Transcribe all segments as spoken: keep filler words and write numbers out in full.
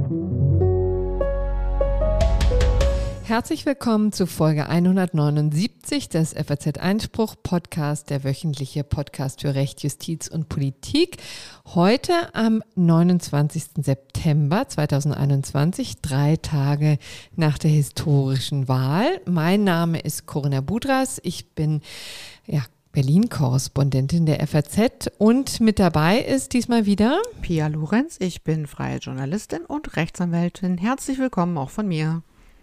Herzlich willkommen zu Folge hundertneunundsiebzig des F A Z Einspruch Podcast, der wöchentliche Podcast für Recht, Justiz und Politik. Heute am neunundzwanzigsten September zweitausendeinundzwanzig, drei Tage nach der historischen Wahl. Mein Name ist Corinna Budras. Ich bin ja, Berlin-Korrespondentin der F A Z und mit dabei ist diesmal wieder Pia Lorenz. Ich bin freie Journalistin und Rechtsanwältin. Herzlich willkommen auch von mir.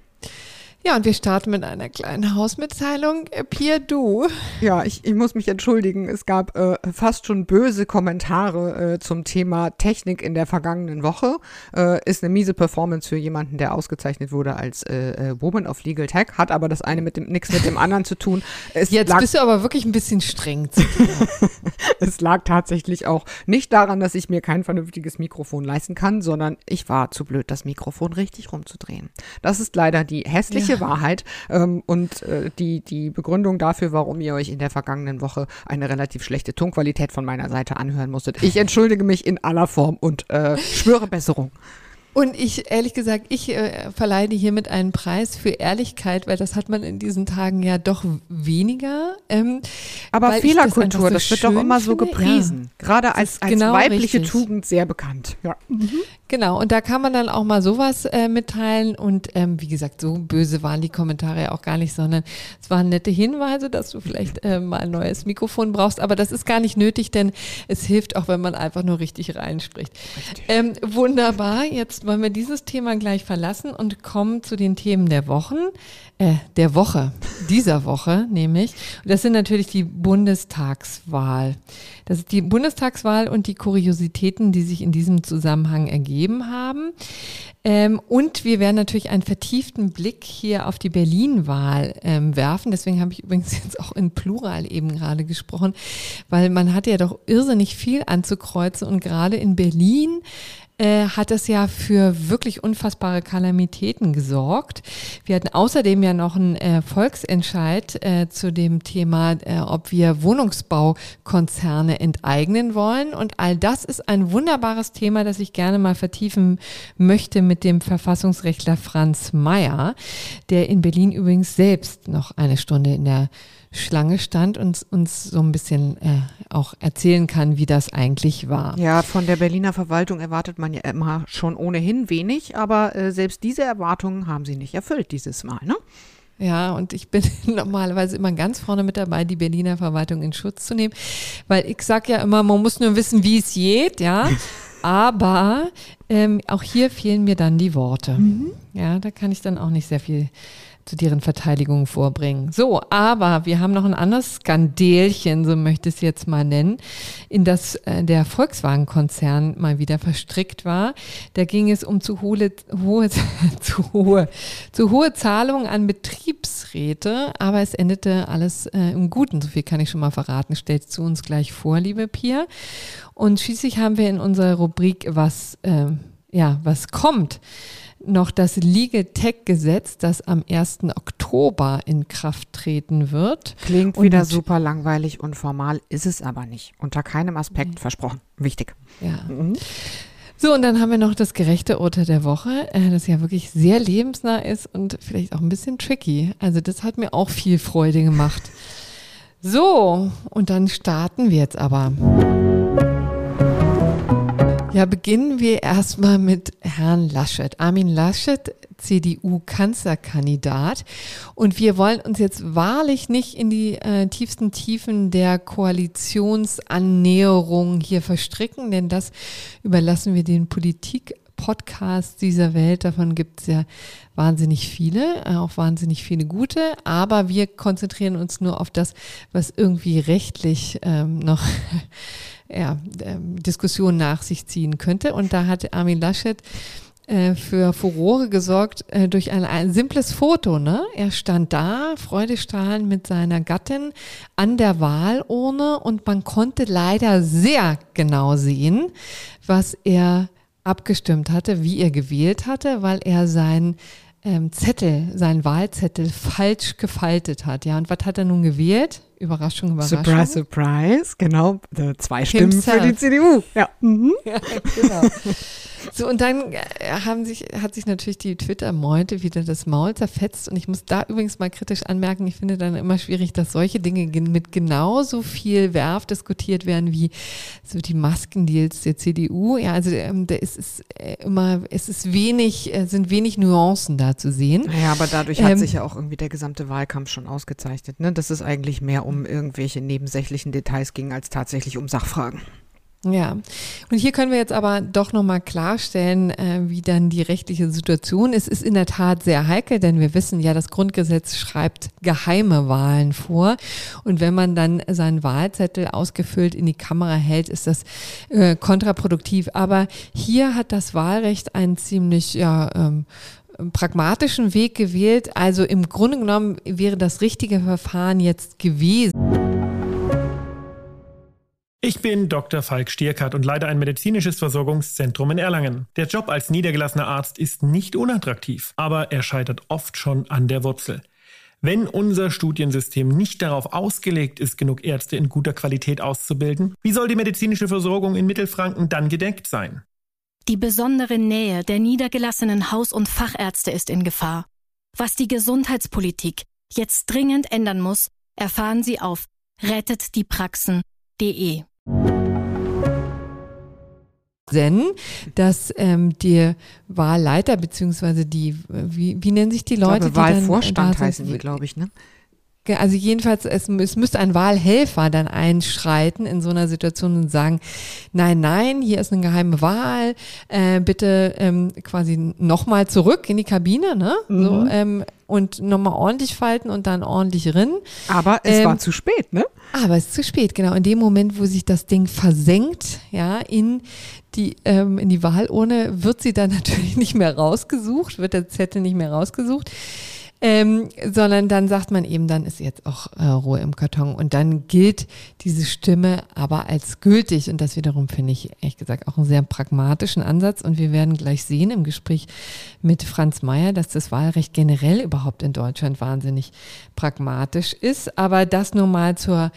Ja, und wir starten mit einer kleinen Hausmitteilung. Pia, du. Ja, ich, ich muss mich entschuldigen. Es gab äh, fast schon böse Kommentare äh, zum Thema Technik in der vergangenen Woche. Äh, ist eine miese Performance für jemanden, der ausgezeichnet wurde als äh, Woman of Legal Tech, hat aber das eine mit dem nichts mit dem anderen zu tun. Es Jetzt lag, bist du aber wirklich ein bisschen streng zu dir. Es lag tatsächlich auch nicht daran, dass ich mir kein vernünftiges Mikrofon leisten kann, sondern ich war zu blöd, das Mikrofon richtig rumzudrehen. Das ist leider die hässliche ja. Wahrheit ähm, und äh, die, die Begründung dafür, warum ihr euch in der vergangenen Woche eine relativ schlechte Tonqualität von meiner Seite anhören musstet. Ich entschuldige mich in aller Form und äh, schwöre Besserung. Und ich, ehrlich gesagt, ich äh, verleihe hiermit einen Preis für Ehrlichkeit, weil das hat man in diesen Tagen ja doch weniger. Ähm, Aber Fehlerkultur, das, das wird doch immer so finde. gepriesen. Ja. Gerade als, als genau weibliche richtig. Tugend sehr bekannt. Ja. Mhm. Genau, und da kann man dann auch mal sowas äh, mitteilen und ähm, wie gesagt, so böse waren die Kommentare ja auch gar nicht, sondern es waren nette Hinweise, dass du vielleicht äh, mal ein neues Mikrofon brauchst, aber das ist gar nicht nötig, denn es hilft auch, wenn man einfach nur richtig reinspricht. Richtig. Ähm, wunderbar, jetzt wollen wir dieses Thema gleich verlassen und kommen zu den Themen der Wochen, äh, der Woche, dieser Woche nämlich. Und das sind natürlich die Bundestagswahl. Das ist die Bundestagswahl und die Kuriositäten, die sich in diesem Zusammenhang ergeben haben. Ähm, und wir werden natürlich einen vertieften Blick hier auf die Berlin-Wahl ähm, werfen. Deswegen habe ich übrigens jetzt auch in Plural eben gerade gesprochen, weil man hatte ja doch irrsinnig viel anzukreuzen und gerade in Berlin Äh, hat es ja für wirklich unfassbare Kalamitäten gesorgt. Wir hatten außerdem ja noch einen äh, Volksentscheid äh, zu dem Thema, äh, ob wir Wohnungsbaukonzerne enteignen wollen. Und all das ist ein wunderbares Thema, das ich gerne mal vertiefen möchte mit dem Verfassungsrechtler Franz Mayer, der in Berlin übrigens selbst noch eine Stunde in der Schlange stand und uns so ein bisschen äh, auch erzählen kann, wie das eigentlich war. Ja, von der Berliner Verwaltung erwartet man ja immer schon ohnehin wenig, aber äh, selbst diese Erwartungen haben sie nicht erfüllt dieses Mal, ne? Ja, und ich bin normalerweise immer ganz vorne mit dabei, die Berliner Verwaltung in Schutz zu nehmen, weil ich sag ja immer, man muss nur wissen, wie es geht, ja, aber ähm, auch hier fehlen mir dann die Worte. Mhm. Ja, da kann ich dann auch nicht sehr viel zu deren Verteidigung vorbringen. So, aber wir haben noch ein anderes Skandelchen, so möchte ich es jetzt mal nennen, in das äh, der Volkswagen-Konzern mal wieder verstrickt war. Da ging es um zu hohe, hohe, zu hohe, zu hohe Zahlungen an Betriebsräte, aber es endete alles äh, im Guten. So viel kann ich schon mal verraten. Stellst du uns gleich vor, liebe Pia. Und schließlich haben wir in unserer Rubrik was, äh, ja, was kommt, noch das Legal Tech-Gesetz, das am ersten Oktober in Kraft treten wird. Klingt wieder und super langweilig und formal, ist es aber nicht. Unter keinem Aspekt mhm. versprochen. Wichtig. Ja. Mhm. So, und dann haben wir noch das gerechte Urteil der Woche, äh, das ja wirklich sehr lebensnah ist und vielleicht auch ein bisschen tricky. Also das hat mir auch viel Freude gemacht. So, und dann starten wir jetzt aber. Ja, beginnen wir erstmal mit Herrn Laschet. Armin Laschet, C D U-Kanzlerkandidat. Und wir wollen uns jetzt wahrlich nicht in die äh, tiefsten Tiefen der Koalitionsannäherung hier verstricken, denn das überlassen wir den Politik-Podcasts dieser Welt. Davon gibt es ja wahnsinnig viele, auch wahnsinnig viele gute. Aber wir konzentrieren uns nur auf das, was irgendwie rechtlich ähm, noch ja, ähm, Diskussionen nach sich ziehen könnte. Und da hat Armin Laschet äh, für Furore gesorgt äh, durch ein, ein simples Foto. Ne? Er stand da, freudestrahlend mit seiner Gattin an der Wahlurne und man konnte leider sehr genau sehen, was er abgestimmt hatte, wie er gewählt hatte, weil er sein ähm, Zettel, seinen Wahlzettel falsch gefaltet hat. Ja, und was hat er nun gewählt? Überraschung, Überraschung. Surprise, surprise, genau. Zwei Stimmen Himself. für die C D U. Ja, mhm. Ja, genau. So, und dann haben sich, hat sich natürlich die Twitter-Meute wieder das Maul zerfetzt. Und ich muss da übrigens mal kritisch anmerken, ich finde dann immer schwierig, dass solche Dinge mit genauso viel Werf diskutiert werden wie so die Maskendeals der C D U. Ja, also ähm, da ist es immer, es ist wenig, äh, sind wenig Nuancen da zu sehen. Ja, aber dadurch hat ähm, sich ja auch irgendwie der gesamte Wahlkampf schon ausgezeichnet, ne? Dass es eigentlich mehr um irgendwelche nebensächlichen Details ging, als tatsächlich um Sachfragen. Ja, und hier können wir jetzt aber doch nochmal klarstellen, äh, wie dann die rechtliche Situation ist. Es ist in der Tat sehr heikel, denn wir wissen ja, das Grundgesetz schreibt geheime Wahlen vor. Und wenn man dann seinen Wahlzettel ausgefüllt in die Kamera hält, ist das äh, kontraproduktiv. Aber hier hat das Wahlrecht einen ziemlich, ja, ähm, pragmatischen Weg gewählt. Also im Grunde genommen wäre das richtige Verfahren jetzt gewesen. Ich bin Doktor Falk Stierkart und leite ein medizinisches Versorgungszentrum in Erlangen. Der Job als niedergelassener Arzt ist nicht unattraktiv, aber er scheitert oft schon an der Wurzel. Wenn unser Studiensystem nicht darauf ausgelegt ist, genug Ärzte in guter Qualität auszubilden, wie soll die medizinische Versorgung in Mittelfranken dann gedeckt sein? Die besondere Nähe der niedergelassenen Haus- und Fachärzte ist in Gefahr. Was die Gesundheitspolitik jetzt dringend ändern muss, erfahren Sie auf rettet die praxen punkt de. Denn, dass ähm, die Wahlleiter beziehungsweise die, wie, wie nennen sich die Leute? Ich glaube, die Wahlvorstand dann, da heißen sind, die, glaube ich, ne? Also jedenfalls, es, es müsste ein Wahlhelfer dann einschreiten in so einer Situation und sagen, nein, nein, hier ist eine geheime Wahl, äh, bitte ähm, quasi nochmal zurück in die Kabine, ne? Mhm. So, ähm, und nochmal ordentlich falten und dann ordentlich rinnen. Aber es ähm, war zu spät, ne? Aber es ist zu spät, genau. In dem Moment, wo sich das Ding versenkt, ja, in die, ähm, in die Wahlurne, wird sie dann natürlich nicht mehr rausgesucht, wird der Zettel nicht mehr rausgesucht. Ähm, sondern dann sagt man eben, dann ist jetzt auch äh, Ruhe im Karton und dann gilt diese Stimme aber als gültig und das wiederum finde ich ehrlich gesagt auch einen sehr pragmatischen Ansatz und wir werden gleich sehen im Gespräch mit Franz Mayer, dass das Wahlrecht generell überhaupt in Deutschland wahnsinnig pragmatisch ist, aber das nur mal zur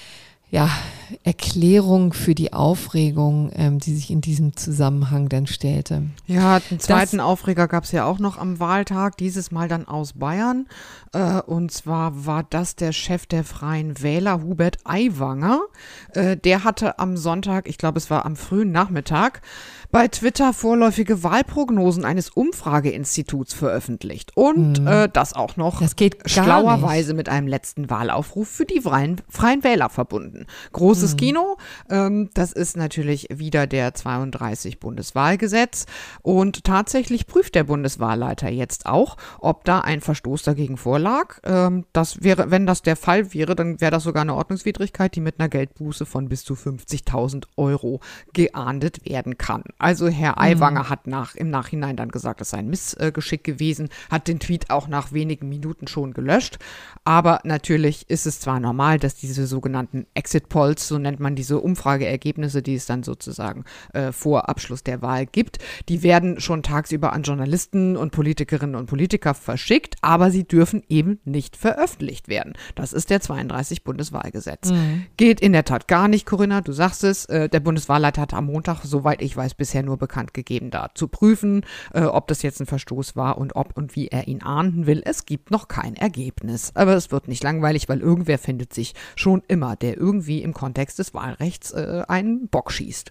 ja, Erklärung für die Aufregung, ähm, die sich in diesem Zusammenhang dann stellte. Ja, einen zweiten das, Aufreger gab es ja auch noch am Wahltag, dieses Mal dann aus Bayern. Äh, und zwar war das der Chef der Freien Wähler, Hubert Aiwanger. Äh, der hatte am Sonntag, ich glaube es war am frühen Nachmittag, bei Twitter vorläufige Wahlprognosen eines Umfrageinstituts veröffentlicht. Und mhm. äh, das auch noch das geht schlauerweise mit einem letzten Wahlaufruf für die Freien, Freien Wähler verbunden. Großes mhm. Kino, ähm, das ist natürlich wieder der zweiunddreißig Bundeswahlgesetz. Und tatsächlich prüft der Bundeswahlleiter jetzt auch, ob da ein Verstoß dagegen vorlag. Ähm, das wäre, wenn das der Fall wäre, dann wäre das sogar eine Ordnungswidrigkeit, die mit einer Geldbuße von bis zu fünfzigtausend Euro geahndet werden kann. Also Herr Aiwanger mhm. hat nach, im Nachhinein dann gesagt, es sei ein Missgeschick gewesen, hat den Tweet auch nach wenigen Minuten schon gelöscht. Aber natürlich ist es zwar normal, dass diese sogenannten Exit Polls, so nennt man diese Umfrageergebnisse, die es dann sozusagen äh, vor Abschluss der Wahl gibt, die werden schon tagsüber an Journalisten und Politikerinnen und Politiker verschickt, aber sie dürfen eben nicht veröffentlicht werden. Das ist der zweiunddreißig Bundeswahlgesetz. Mhm. Geht in der Tat gar nicht, Corinna, du sagst es, äh, der Bundeswahlleiter hat am Montag, soweit ich weiß, bisher nur bekannt gegeben, da zu prüfen, äh, ob das jetzt ein Verstoß war und ob und wie er ihn ahnden will. Es gibt noch kein Ergebnis. Aber es wird nicht langweilig, weil irgendwer findet sich schon immer, der irgendwie im Kontext des Wahlrechts äh, einen Bock schießt.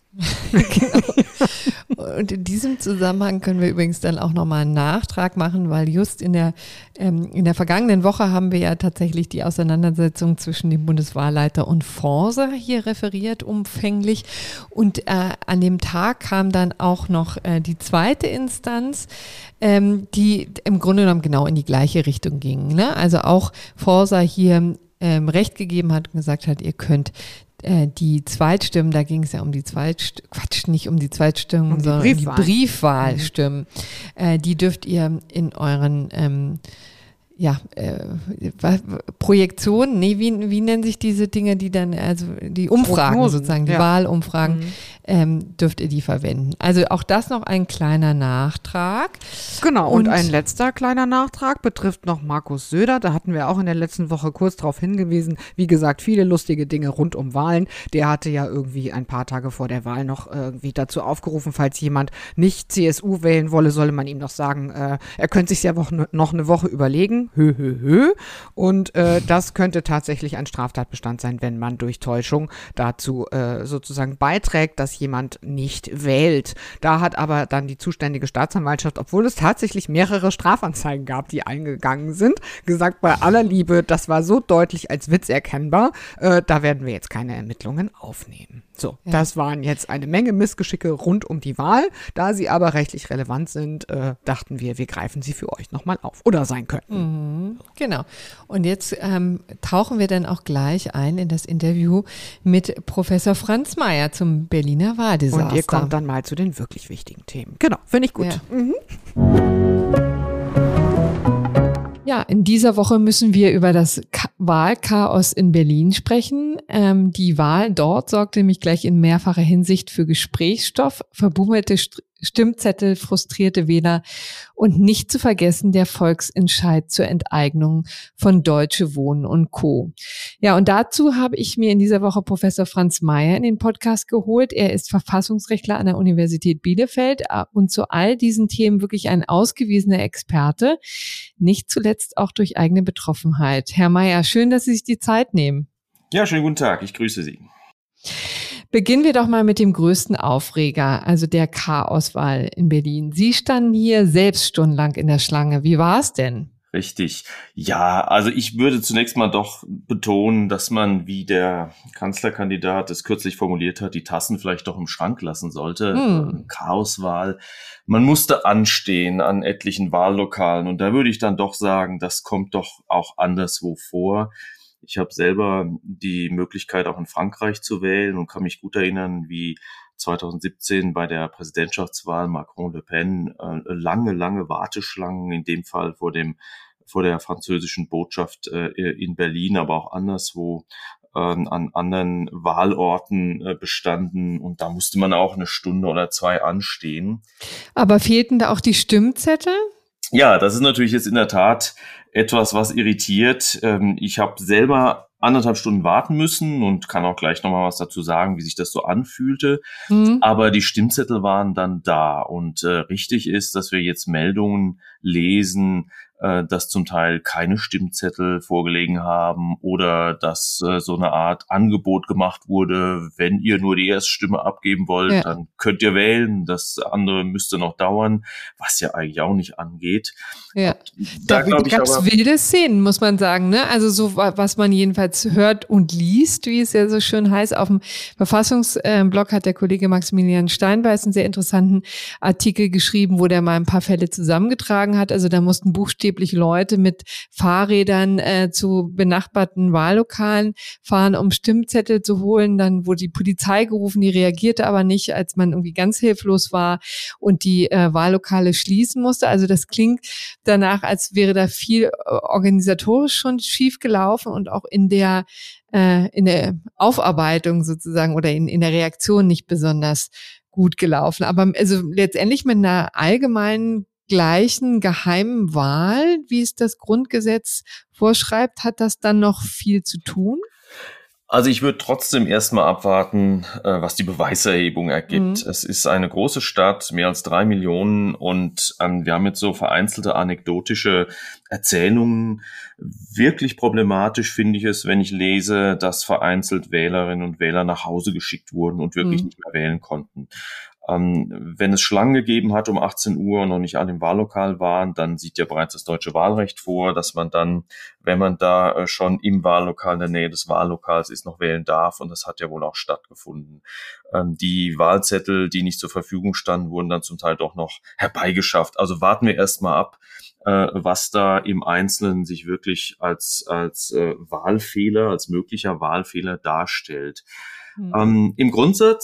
Genau. Und in diesem Zusammenhang können wir übrigens dann auch nochmal einen Nachtrag machen, weil just in der, ähm, in der vergangenen Woche haben wir ja tatsächlich die Auseinandersetzung zwischen dem Bundeswahlleiter und Forsa hier referiert, umfänglich. Und äh, an dem Tag kam dann auch noch äh, die zweite Instanz, ähm, die im Grunde genommen genau in die gleiche Richtung ging. Ne? Also auch Forsa hier ähm, Recht gegeben hat und gesagt hat, ihr könnt die Zweitstimmen, da ging es ja um die Zweitstimmen, Quatsch, nicht um die Zweitstimmen, um die sondern Briefwahl. um die Briefwahlstimmen. Mhm. Äh, die dürft ihr in euren ähm, ja, äh, Projektion, nee, wie, wie nennen sich diese Dinge, die dann, also die Umfragen Prognosen, sozusagen, die ja. Wahlumfragen, Mhm. ähm, dürft ihr die verwenden. Also auch das noch ein kleiner Nachtrag. Genau, und, Und ein letzter kleiner Nachtrag betrifft noch Markus Söder. Da hatten wir auch in der letzten Woche kurz darauf hingewiesen. Wie gesagt, viele lustige Dinge rund um Wahlen. Der hatte ja irgendwie ein paar Tage vor der Wahl noch irgendwie dazu aufgerufen, falls jemand nicht C S U wählen wolle, solle man ihm noch sagen, äh, er könnte sich ja noch eine Woche überlegen. Hö, hö, hö. Und äh, das könnte tatsächlich ein Straftatbestand sein, wenn man durch Täuschung dazu äh, sozusagen beiträgt, dass jemand nicht wählt. Da hat aber dann die zuständige Staatsanwaltschaft, obwohl es tatsächlich mehrere Strafanzeigen gab, die eingegangen sind, gesagt, bei aller Liebe, das war so deutlich als Witz erkennbar, äh, da werden wir jetzt keine Ermittlungen aufnehmen. So, ja. Das waren jetzt eine Menge Missgeschicke rund um die Wahl. Da sie aber rechtlich relevant sind, äh, dachten wir, wir greifen sie für euch nochmal auf oder sein könnten. Mhm, genau. Und jetzt ähm, tauchen wir dann auch gleich ein in das Interview mit Professor Franz Mayer zum Berliner Wahldesaster. Und ihr kommt dann mal zu den wirklich wichtigen Themen. Genau, finde ich gut. Ja. Mhm. Ja, in dieser Woche müssen wir über das Ka- Wahlchaos in Berlin sprechen. Ähm, die Wahl dort sorgte nämlich gleich in mehrfacher Hinsicht für Gesprächsstoff, verbummelte St- Stimmzettel, frustrierte Wähler und nicht zu vergessen der Volksentscheid zur Enteignung von Deutsche Wohnen und Co. Ja, und dazu habe ich mir in dieser Woche Professor Franz Mayer in den Podcast geholt. Er ist Verfassungsrechtler an der Universität Bielefeld und zu all diesen Themen wirklich ein ausgewiesener Experte, nicht zuletzt auch durch eigene Betroffenheit. Herr Mayer, schön, dass Sie sich die Zeit nehmen. Ja, schönen guten Tag, ich grüße Sie. Beginnen wir doch mal mit dem größten Aufreger, also der Chaoswahl in Berlin. Sie standen hier selbst stundenlang in der Schlange. Wie war es denn? Richtig. Ja, also ich würde zunächst mal doch betonen, dass man, wie der Kanzlerkandidat es kürzlich formuliert hat, die Tassen vielleicht doch im Schrank lassen sollte. Hm. Chaoswahl. Man musste anstehen an etlichen Wahllokalen und da würde ich dann doch sagen, das kommt doch auch anderswo vor. Ich habe selber die Möglichkeit, auch in Frankreich zu wählen und kann mich gut erinnern, wie zwanzig siebzehn bei der Präsidentschaftswahl Macron-Le Pen äh, lange, lange Warteschlangen, in dem Fall vor dem vor der französischen Botschaft äh, in Berlin, aber auch anderswo äh, an anderen Wahlorten äh, bestanden. Und da musste man auch eine Stunde oder zwei anstehen. Aber fehlten da auch die Stimmzettel? Ja, das ist natürlich jetzt in der Tat etwas, was irritiert. Ich habe selber anderthalb Stunden warten müssen und kann auch gleich nochmal was dazu sagen, wie sich das so anfühlte. Mhm. Aber die Stimmzettel waren dann da und äh, richtig ist, dass wir jetzt Meldungen lesen, äh, dass zum Teil keine Stimmzettel vorgelegen haben oder dass äh, so eine Art Angebot gemacht wurde, wenn ihr nur die Erststimme abgeben wollt, ja. dann könnt ihr wählen, das andere müsste noch dauern, was ja eigentlich auch nicht angeht. Ja, da, da gab es wilde Szenen, muss man sagen, ne? Also so, was man jedenfalls hört und liest, wie es ja so schön heißt. Auf dem Verfassungsblog hat der Kollege Maximilian Steinbeiß einen sehr interessanten Artikel geschrieben, wo der mal ein paar Fälle zusammengetragen hat. Also da mussten buchstäblich Leute mit Fahrrädern äh, zu benachbarten Wahllokalen fahren, um Stimmzettel zu holen. Dann wurde die Polizei gerufen, die reagierte aber nicht, als man irgendwie ganz hilflos war und die äh, Wahllokale schließen musste. Also das klingt danach, als wäre da viel organisatorisch schon schief gelaufen und auch in der äh, in der Aufarbeitung sozusagen oder in, in der Reaktion nicht besonders gut gelaufen. Aber also letztendlich mit einer allgemeinen gleichen geheimen Wahl, wie es das Grundgesetz vorschreibt, hat das dann noch viel zu tun? Also ich würde trotzdem erstmal abwarten, was die Beweiserhebung ergibt. Mhm. Es ist eine große Stadt, mehr als drei Millionen und ähm, wir haben jetzt so vereinzelte anekdotische Erzählungen. Wirklich problematisch finde ich es, wenn ich lese, dass vereinzelt Wählerinnen und Wähler nach Hause geschickt wurden und wirklich mhm. nicht mehr wählen konnten. Ähm, wenn es Schlangen gegeben hat um achtzehn Uhr und noch nicht alle im Wahllokal waren, dann sieht ja bereits das deutsche Wahlrecht vor, dass man dann, wenn man da äh, schon im Wahllokal, in der Nähe des Wahllokals ist, noch wählen darf. Und das hat ja wohl auch stattgefunden. Ähm, die Wahlzettel, die nicht zur Verfügung standen, wurden dann zum Teil doch noch herbeigeschafft. Also warten wir erstmal ab, äh, was da im Einzelnen sich wirklich als, als äh, Wahlfehler, als möglicher Wahlfehler darstellt. Mhm. Ähm, im Grundsatz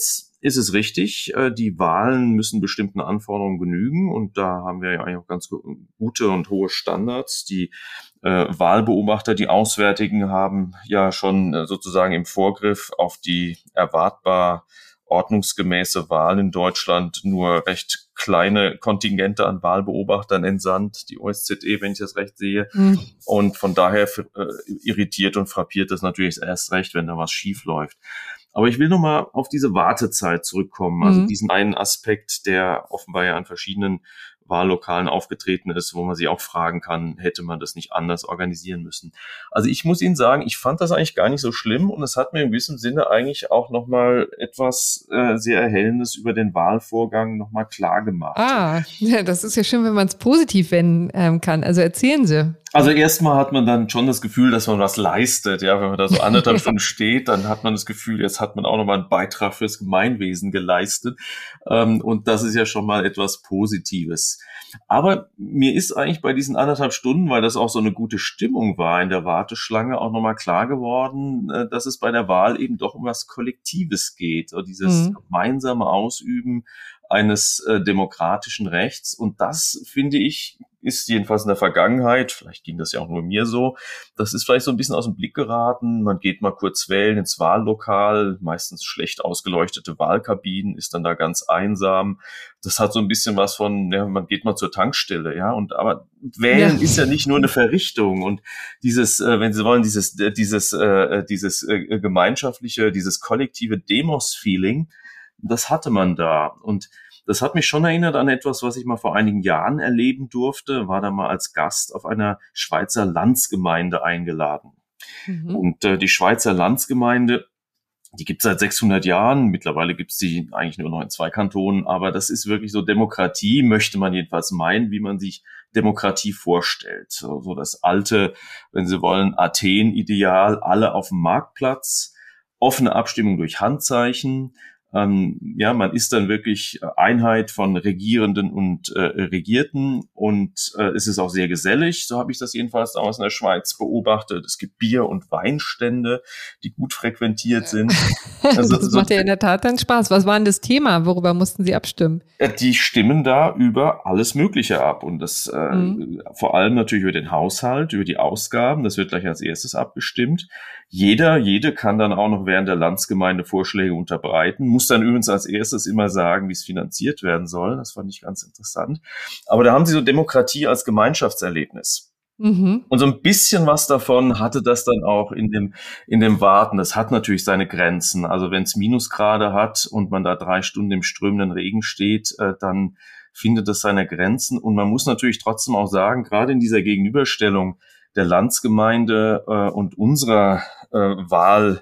ist es richtig, die Wahlen müssen bestimmten Anforderungen genügen und da haben wir ja eigentlich auch ganz gute und hohe Standards. Die äh, Wahlbeobachter, die Auswärtigen haben ja schon äh, sozusagen im Vorgriff auf die erwartbar ordnungsgemäße Wahl in Deutschland nur recht kleine Kontingente an Wahlbeobachtern entsandt, die O S Z E, wenn ich das recht sehe. Mhm. Und von daher äh, irritiert und frappiert das natürlich erst recht, wenn da was schief läuft. Aber ich will nochmal auf diese Wartezeit zurückkommen, also mhm. diesen einen Aspekt, der offenbar ja an verschiedenen Wahllokalen aufgetreten ist, wo man sich auch fragen kann, hätte man das nicht anders organisieren müssen. Also ich muss Ihnen sagen, ich fand das eigentlich gar nicht so schlimm und es hat mir in gewissem Sinne eigentlich auch nochmal etwas äh, sehr Erhellendes über den Wahlvorgang nochmal klar gemacht. Ah, ja, das ist ja schön, wenn man es positiv wenden ähm, kann. Also erzählen Sie. Also erstmal hat man dann schon das Gefühl, dass man was leistet. Ja, wenn man da so anderthalb Stunden steht, dann hat man das Gefühl, jetzt hat man auch nochmal einen Beitrag fürs Gemeinwesen geleistet. Ähm, und das ist ja schon mal etwas Positives. Aber mir ist eigentlich bei diesen anderthalb Stunden, weil das auch so eine gute Stimmung war in der Warteschlange, auch nochmal klar geworden, äh, dass es bei der Wahl eben doch um was Kollektives geht. So dieses mhm. gemeinsame Ausüben eines äh, demokratischen Rechts. Und das, finde ich, ist jedenfalls in der Vergangenheit, vielleicht ging das ja auch nur mir so, das ist vielleicht so ein bisschen aus dem Blick geraten. Man geht mal kurz wählen ins Wahllokal, meistens schlecht ausgeleuchtete Wahlkabinen, ist dann da ganz einsam. Das hat so ein bisschen was von, ja, man geht mal zur Tankstelle, ja, und aber wählen ja. ist ja nicht nur eine Verrichtung und dieses, äh, wenn Sie wollen, dieses, äh, dieses, äh, dieses äh, gemeinschaftliche, dieses kollektive Demos-Feeling, das hatte man da und das hat mich schon erinnert an etwas, was ich mal vor einigen Jahren erleben durfte, war da mal als Gast auf einer Schweizer Landsgemeinde eingeladen. Mhm. Und äh, die Schweizer Landsgemeinde, die gibt es seit sechshundert Jahren, mittlerweile gibt es die eigentlich nur noch in zwei Kantonen, aber das ist wirklich so Demokratie, möchte man jedenfalls meinen, wie man sich Demokratie vorstellt. So, so das alte, wenn Sie wollen, Athen-Ideal, alle auf dem Marktplatz, offene Abstimmung durch Handzeichen. Ähm, ja, man ist dann wirklich Einheit von Regierenden und äh, Regierten und äh, es ist auch sehr gesellig, so habe ich das jedenfalls damals in der Schweiz beobachtet. Es gibt Bier- und Weinstände, die gut frequentiert sind. Also, das macht ja in der Tat dann Spaß. Was war denn das Thema? Worüber mussten Sie abstimmen? Die stimmen da über alles Mögliche ab und das äh, mhm. vor allem natürlich über den Haushalt, über die Ausgaben, das wird gleich als erstes abgestimmt. Jeder, jede kann dann auch noch während der Landsgemeinde Vorschläge unterbreiten, muss dann übrigens als erstes immer sagen, wie es finanziert werden soll. Das fand ich ganz interessant. Aber da haben sie so Demokratie als Gemeinschaftserlebnis. Mhm. Und so ein bisschen was davon hatte das dann auch in dem, in dem Warten. Das hat natürlich seine Grenzen. Also wenn es Minusgrade hat und man da drei Stunden im strömenden Regen steht, äh, dann findet das seine Grenzen. Und man muss natürlich trotzdem auch sagen, gerade in dieser Gegenüberstellung der Landsgemeinde äh, und unserer äh, Wahlweise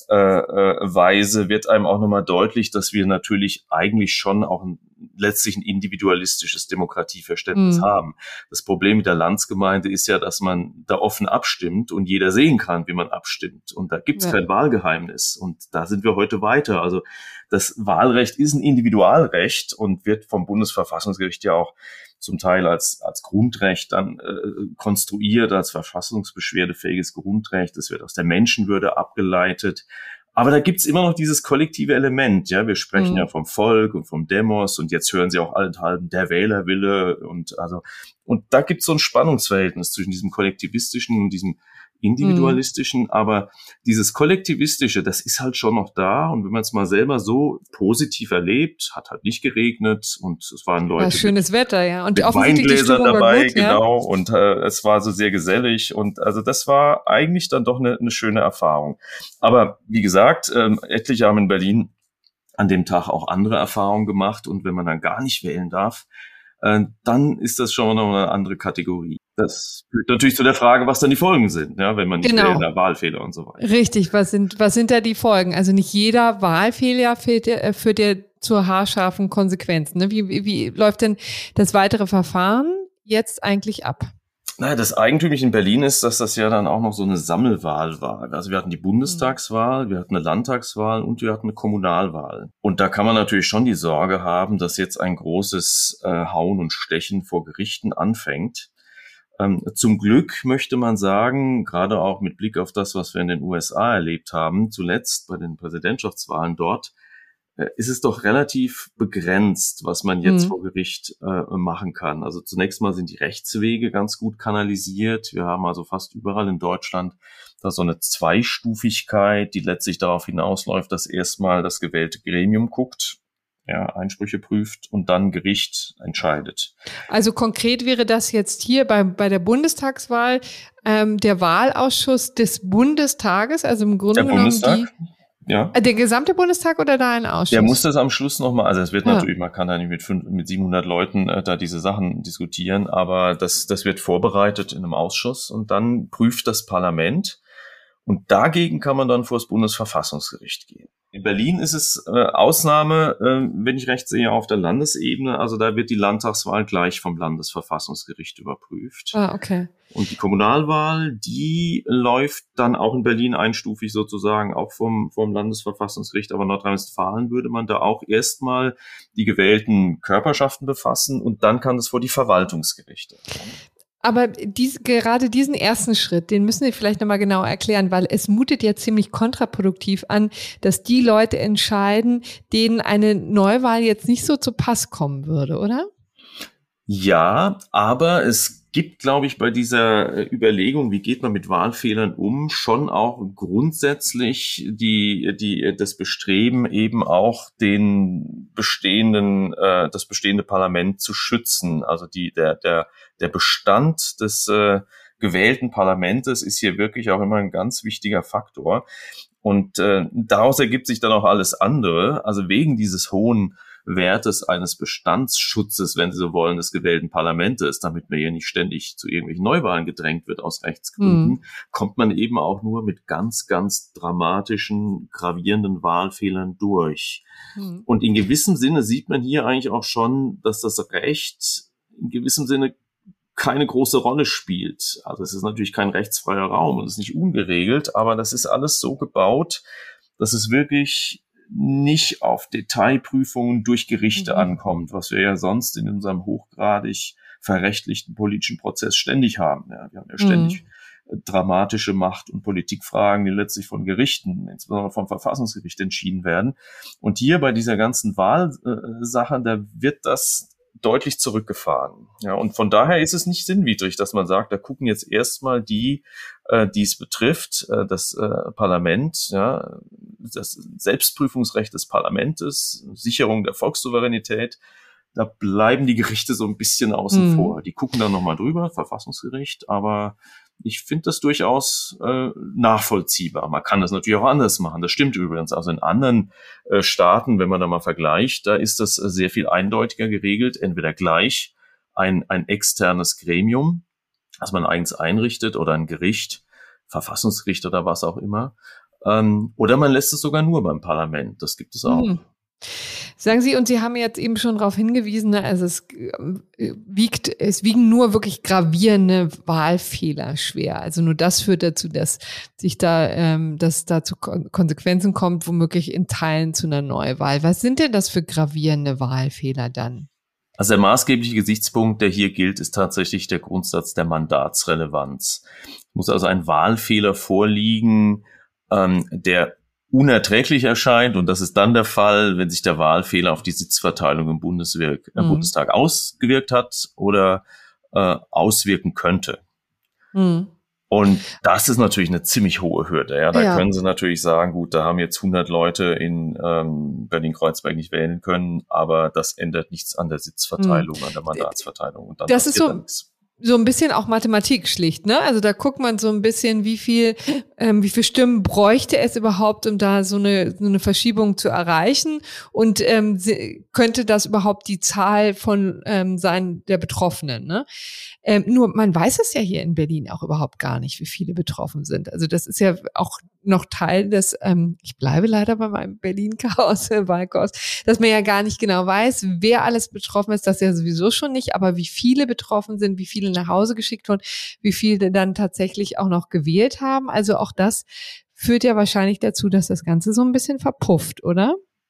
äh, wird einem auch nochmal deutlich, dass wir natürlich eigentlich schon auch ein, letztlich ein individualistisches Demokratieverständnis mhm. haben. Das Problem mit der Landsgemeinde ist ja, dass man da offen abstimmt und jeder sehen kann, wie man abstimmt. Und da gibt's ja. kein Wahlgeheimnis. Und da sind wir heute weiter. Also das Wahlrecht ist ein Individualrecht und wird vom Bundesverfassungsgericht ja auch zum Teil als als Grundrecht dann äh, konstruiert, als verfassungsbeschwerdefähiges Grundrecht. Das wird aus der Menschenwürde abgeleitet. Aber da gibt's immer noch dieses kollektive Element. Ja, wir sprechen mhm. ja vom Volk und vom Demos und jetzt hören Sie auch allenthalben der Wählerwille und also und da gibt's so ein Spannungsverhältnis zwischen diesem kollektivistischen und diesem individualistischen, mhm. aber dieses kollektivistische, das ist halt schon noch da und wenn man es mal selber so positiv erlebt, hat halt nicht geregnet und es waren Leute ja, schönes mit, Wetter, ja, und mit Weingläser dabei, gut, genau, ja. und äh, es war so sehr gesellig und also das war eigentlich dann doch eine, eine schöne Erfahrung. Aber wie gesagt, ähm, etliche haben in Berlin an dem Tag auch andere Erfahrungen gemacht und wenn man dann gar nicht wählen darf, äh, dann ist das schon noch eine andere Kategorie. Das führt natürlich zu der Frage, was dann die Folgen sind, ja, wenn man nicht genau. wählt, Wahlfehler und so weiter. Richtig, was sind, was sind da die Folgen? Also nicht jeder Wahlfehler führt ja, führt ja zu haarscharfen Konsequenzen. Ne? Wie, wie, wie läuft denn das weitere Verfahren jetzt eigentlich ab? Naja, das Eigentümliche in Berlin ist, dass das ja dann auch noch so eine Sammelwahl war. Also wir hatten die Bundestagswahl, wir hatten eine Landtagswahl und wir hatten eine Kommunalwahl. Und da kann man natürlich schon die Sorge haben, dass jetzt ein großes äh, Hauen und Stechen vor Gerichten anfängt. Ähm, zum Glück möchte man sagen, gerade auch mit Blick auf das, was wir in den U S A erlebt haben, zuletzt bei den Präsidentschaftswahlen dort, äh, ist es doch relativ begrenzt, was man jetzt Mhm. vor Gericht äh, machen kann. Also zunächst mal sind die Rechtswege ganz gut kanalisiert. Wir haben also fast überall in Deutschland da so eine Zweistufigkeit, die letztlich darauf hinausläuft, dass erstmal das gewählte Gremium guckt, ja, Einsprüche prüft und dann Gericht entscheidet. Also konkret wäre das jetzt hier bei, bei der Bundestagswahl ähm, der Wahlausschuss des Bundestages, also im Grunde Der genommen Bundestag, die, ja. äh, der gesamte Bundestag oder da ein Ausschuss? Der muss das am Schluss nochmal, also es wird Ja. natürlich, man kann da nicht mit, fünf, mit siebenhundert Leuten äh, da diese Sachen diskutieren, aber das, das wird vorbereitet in einem Ausschuss und dann prüft das Parlament und dagegen kann man dann vor das Bundesverfassungsgericht gehen. In Berlin ist es äh, Ausnahme, äh, wenn ich recht sehe, auf der Landesebene. Also da wird die Landtagswahl gleich vom Landesverfassungsgericht überprüft. Ah, okay. Und die Kommunalwahl, die läuft dann auch in Berlin einstufig sozusagen, auch vom, vom Landesverfassungsgericht. Aber Nordrhein-Westfalen würde man da auch erstmal die gewählten Körperschaften befassen und dann kann das vor die Verwaltungsgerichte. Aber dies, gerade diesen ersten Schritt, den müssen wir vielleicht nochmal genau erklären, weil es mutet ja ziemlich kontraproduktiv an, dass die Leute entscheiden, denen eine Neuwahl jetzt nicht so zu Pass kommen würde, oder? Ja, aber es gibt, glaube ich, bei dieser Überlegung, wie geht man mit Wahlfehlern um, schon auch grundsätzlich die, die, das Bestreben, eben auch den bestehenden, äh, das bestehende Parlament zu schützen. Also die, der, der, der Bestand des äh, gewählten Parlamentes ist hier wirklich auch immer ein ganz wichtiger Faktor. Und äh, daraus ergibt sich dann auch alles andere. Also wegen dieses hohen Wertes eines Bestandsschutzes, wenn Sie so wollen, des gewählten Parlamentes, damit man hier nicht ständig zu irgendwelchen Neuwahlen gedrängt wird aus Rechtsgründen, mhm. kommt man eben auch nur mit ganz, ganz dramatischen, gravierenden Wahlfehlern durch. Mhm. Und in gewissem Sinne sieht man hier eigentlich auch schon, dass das Recht in gewissem Sinne keine große Rolle spielt. Also es ist natürlich kein rechtsfreier Raum und es ist nicht ungeregelt, aber das ist alles so gebaut, dass es wirklich nicht auf Detailprüfungen durch Gerichte mhm. ankommt, was wir ja sonst in unserem hochgradig verrechtlichten politischen Prozess ständig haben. Ja, wir haben ja ständig mhm. dramatische Macht- und Politikfragen, die letztlich von Gerichten, insbesondere vom Verfassungsgericht, entschieden werden. Und hier bei dieser ganzen Wahlsache, da wird das deutlich zurückgefahren. Ja, und von daher ist es nicht sinnwidrig, dass man sagt, da gucken jetzt erstmal die, äh, die es betrifft, äh, das äh, Parlament, ja, das Selbstprüfungsrecht des Parlamentes, Sicherung der Volkssouveränität, da bleiben die Gerichte so ein bisschen außen mhm. vor. Die gucken dann nochmal drüber, Verfassungsgericht, aber ich finde das durchaus äh, nachvollziehbar. Man kann das natürlich auch anders machen. Das stimmt übrigens. Also in anderen äh, Staaten, wenn man da mal vergleicht, da ist das äh, sehr viel eindeutiger geregelt. Entweder gleich ein, ein externes Gremium, das man eigens einrichtet, oder ein Gericht, Verfassungsgericht oder was auch immer. Ähm, oder man lässt es sogar nur beim Parlament. Das gibt es auch. Mhm. Sagen Sie, und Sie haben jetzt eben schon darauf hingewiesen, also es wiegt, es wiegen nur wirklich gravierende Wahlfehler schwer. Also nur das führt dazu, dass sich da, ähm, dass da zu Konsequenzen kommt, womöglich in Teilen zu einer Neuwahl. Was sind denn das für gravierende Wahlfehler dann? Also der maßgebliche Gesichtspunkt, der hier gilt, ist tatsächlich der Grundsatz der Mandatsrelevanz. Es muss also ein Wahlfehler vorliegen, ähm, der unerträglich erscheint, und das ist dann der Fall, wenn sich der Wahlfehler auf die Sitzverteilung im Bundeswirk, äh, mhm. Bundestag ausgewirkt hat oder äh, auswirken könnte. Mhm. Und das ist natürlich eine ziemlich hohe Hürde. Ja, da ja. können Sie natürlich sagen, gut, da haben jetzt hundert Leute in ähm, Berlin-Kreuzberg nicht wählen können, aber das ändert nichts an der Sitzverteilung, mhm. an der Mandatsverteilung. Und dann das ist so. Nichts. So ein bisschen auch Mathematik schlicht, ne? Also da guckt man so ein bisschen, wie viel, ähm, wie viel Stimmen bräuchte es überhaupt, um da so eine, so eine Verschiebung zu erreichen, und ähm, könnte das überhaupt die Zahl von ähm, sein der Betroffenen, ne? Ähm, nur man weiß es ja hier in Berlin auch überhaupt gar nicht, wie viele betroffen sind. Also das ist ja auch noch Teil des, ähm, ich bleibe leider bei meinem Berlin-Chaos, äh, Wahlchaos, dass man ja gar nicht genau weiß, wer alles betroffen ist, das ja sowieso schon nicht, aber wie viele betroffen sind, wie viele nach Hause geschickt wurden, wie viele dann tatsächlich auch noch gewählt haben. Also auch das führt ja wahrscheinlich dazu, dass das Ganze so ein bisschen verpufft, oder?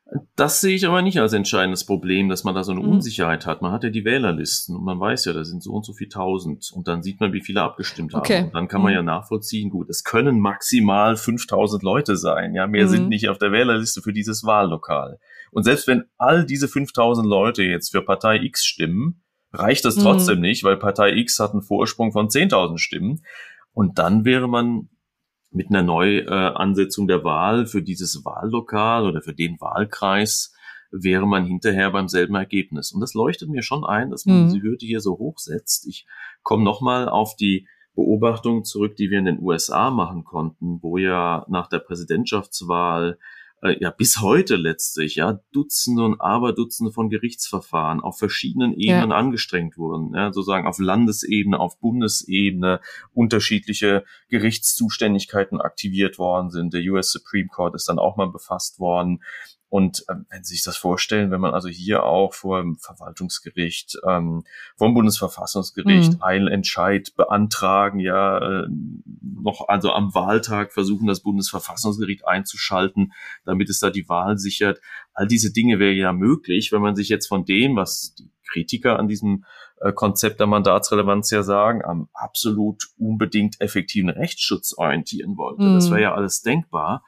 Das sehe ich aber nicht als entscheidendes Problem, dass man da so eine mhm. Unsicherheit hat. Man hat ja die Wählerlisten und man weiß ja, da sind so und so viel tausend und dann sieht man, wie viele abgestimmt okay. haben. Und dann kann man mhm. ja nachvollziehen, gut, es können maximal fünftausend Leute sein. Ja, mehr mhm. sind nicht auf der Wählerliste für dieses Wahllokal. Und selbst wenn all diese fünftausend Leute jetzt für Partei X stimmen, reicht das trotzdem mhm. nicht, weil Partei X hat einen Vorsprung von zehntausend Stimmen. Und dann wäre man mit einer Neuansetzung der Wahl für dieses Wahllokal oder für den Wahlkreis wäre man hinterher beim selben Ergebnis. Und das leuchtet mir schon ein, dass man mhm. die Hürde hier so hoch setzt. Ich komme nochmal auf die Beobachtung zurück, die wir in den U S A machen konnten, wo ja nach der Präsidentschaftswahl äh, ja bis heute letztlich ja Dutzende und Aberdutzende von Gerichtsverfahren auf verschiedenen Ebenen ja. angestrengt wurden, ja, sozusagen auf Landesebene, auf Bundesebene unterschiedliche Gerichtszuständigkeiten aktiviert worden sind. Der U S Supreme Court ist dann auch mal befasst worden. Und ähm, wenn Sie sich das vorstellen, wenn man also hier auch vor dem Verwaltungsgericht, ähm, vom Bundesverfassungsgericht mhm. einen Entscheid beantragen, ja, äh, noch also am Wahltag versuchen, das Bundesverfassungsgericht einzuschalten, damit es da die Wahl sichert. All diese Dinge wäre ja möglich, wenn man sich jetzt von dem, was die Kritiker an diesem äh, Konzept der Mandatsrelevanz ja sagen, am absolut unbedingt effektiven Rechtsschutz orientieren wollte. Mhm. Das wäre ja alles denkbar.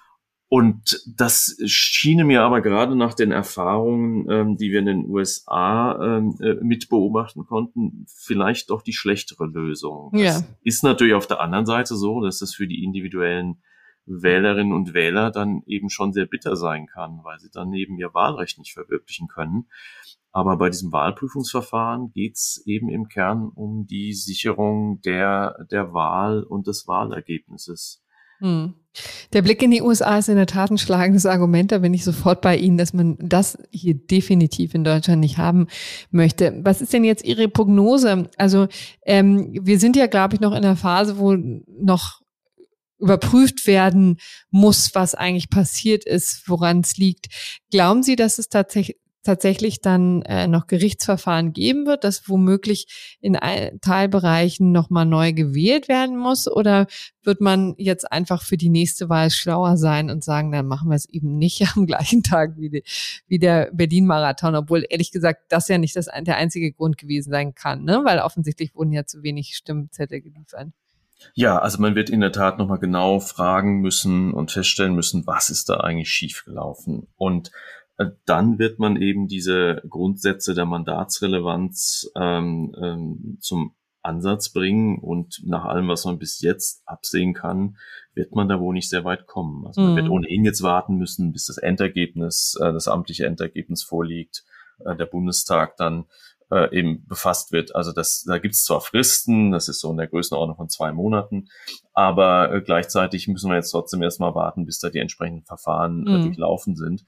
Und das schien mir aber gerade nach den Erfahrungen, ähm, die wir in den U S A ähm, äh, mit beobachten konnten, vielleicht doch die schlechtere Lösung. Ja. Das ist natürlich auf der anderen Seite so, dass das für die individuellen Wählerinnen und Wähler dann eben schon sehr bitter sein kann, weil sie dann eben ihr Wahlrecht nicht verwirklichen können. Aber bei diesem Wahlprüfungsverfahren geht's eben im Kern um die Sicherung der, der Wahl und des Wahlergebnisses. Hm. Der Blick in die U S A ist in der Tat ein schlagendes Argument. Da bin ich sofort bei Ihnen, dass man das hier definitiv in Deutschland nicht haben möchte. Was ist denn jetzt Ihre Prognose? Also ähm, wir sind ja, glaube ich, noch in einer Phase, wo noch überprüft werden muss, was eigentlich passiert ist, woran es liegt. Glauben Sie, dass es tatsächlich tatsächlich dann äh, noch Gerichtsverfahren geben wird, dass womöglich in Teilbereichen nochmal neu gewählt werden muss? Oder wird man jetzt einfach für die nächste Wahl schlauer sein und sagen, dann machen wir es eben nicht am gleichen Tag wie, die, wie der Berlin-Marathon, obwohl ehrlich gesagt das ja nicht das, der einzige Grund gewesen sein kann, ne? Weil offensichtlich wurden ja zu wenig Stimmzettel geliefert. Ja, also man wird in der Tat nochmal genau fragen müssen und feststellen müssen, was ist da eigentlich schiefgelaufen. Und dann wird man eben diese Grundsätze der Mandatsrelevanz ähm, ähm, zum Ansatz bringen und nach allem, was man bis jetzt absehen kann, wird man da wohl nicht sehr weit kommen. Also man mm. wird ohnehin jetzt warten müssen, bis das Endergebnis, äh, das amtliche Endergebnis vorliegt, äh, der Bundestag dann äh, eben befasst wird. Also das, da gibt es zwar Fristen, das ist so in der Größenordnung von zwei Monaten, aber äh, gleichzeitig müssen wir jetzt trotzdem erstmal warten, bis da die entsprechenden Verfahren mm. äh, durchlaufen sind.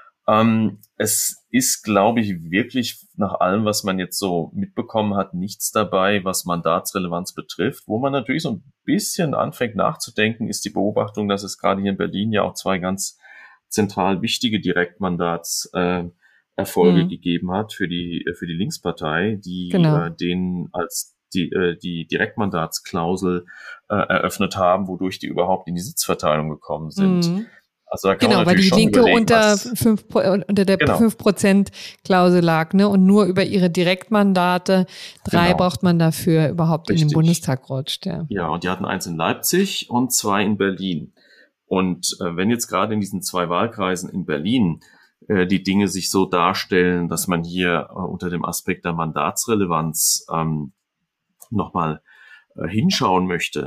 Ähm, es ist, glaube ich, wirklich nach allem, was man jetzt so mitbekommen hat, nichts dabei, was Mandatsrelevanz betrifft. Wo man natürlich so ein bisschen anfängt nachzudenken, ist die Beobachtung, dass es gerade hier in Berlin ja auch zwei ganz zentral wichtige Direktmandatserfolge äh, mhm. gegeben hat für die für die Linkspartei, die genau. äh, denen als die äh, die Direktmandatsklausel äh, eröffnet haben, wodurch die überhaupt in die Sitzverteilung gekommen sind. Mhm. Also da kann genau, man weil die Linke unter, was, fünf, unter der genau. fünf Prozent Klausel lag, ne? Und nur über ihre Direktmandate, drei genau. braucht man dafür überhaupt Richtig. in den Bundestag rutscht. Ja. ja, und die hatten eins in Leipzig und zwei in Berlin. Und äh, wenn jetzt gerade in diesen zwei Wahlkreisen in Berlin äh, die Dinge sich so darstellen, dass man hier äh, unter dem Aspekt der Mandatsrelevanz ähm, nochmal äh, hinschauen möchte,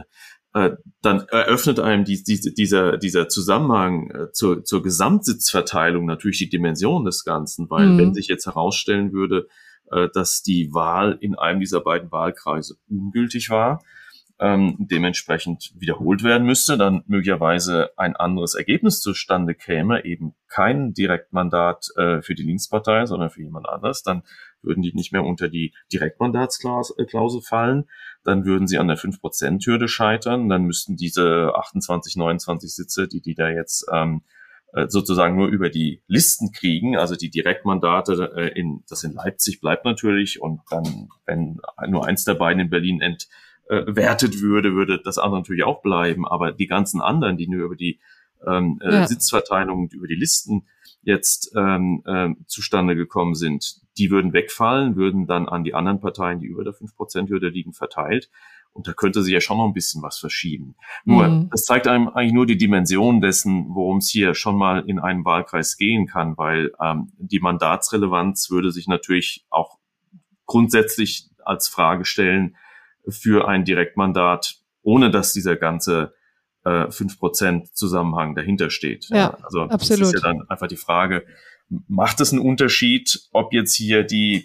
dann eröffnet einem die, die, dieser, dieser Zusammenhang äh, zur, zur Gesamtsitzverteilung natürlich die Dimension des Ganzen, weil mhm. wenn sich jetzt herausstellen würde, äh, dass die Wahl in einem dieser beiden Wahlkreise ungültig war, ähm, dementsprechend wiederholt werden müsste, dann möglicherweise ein anderes Ergebnis zustande käme, eben kein Direktmandat äh, für die Linkspartei, sondern für jemand anderes, dann würden die nicht mehr unter die Direktmandatsklausel fallen, dann würden sie an der fünf Prozent Hürde scheitern, dann müssten diese achtundzwanzig, neunundzwanzig Sitze, die die da jetzt ähm, sozusagen nur über die Listen kriegen, also die Direktmandate, äh, in, das in Leipzig bleibt natürlich und dann, wenn nur eins der beiden in Berlin entwertet würde, würde das andere natürlich auch bleiben, aber die ganzen anderen, die nur über die ähm, ja. Sitzverteilung, über die Listen jetzt ähm, äh, zustande gekommen sind, die würden wegfallen, würden dann an die anderen Parteien, die über der fünf Prozent Hürde liegen, verteilt. Und da könnte sich ja schon noch ein bisschen was verschieben. Nur, mhm. das zeigt einem eigentlich nur die Dimension dessen, worum es hier schon mal in einem Wahlkreis gehen kann, weil ähm, die Mandatsrelevanz würde sich natürlich auch grundsätzlich als Frage stellen für ein Direktmandat, ohne dass dieser ganze äh, fünf Prozent Zusammenhang dahinter steht. Ja, ja, also absolut. Das ist ja dann einfach die Frage, macht es einen Unterschied, ob jetzt hier die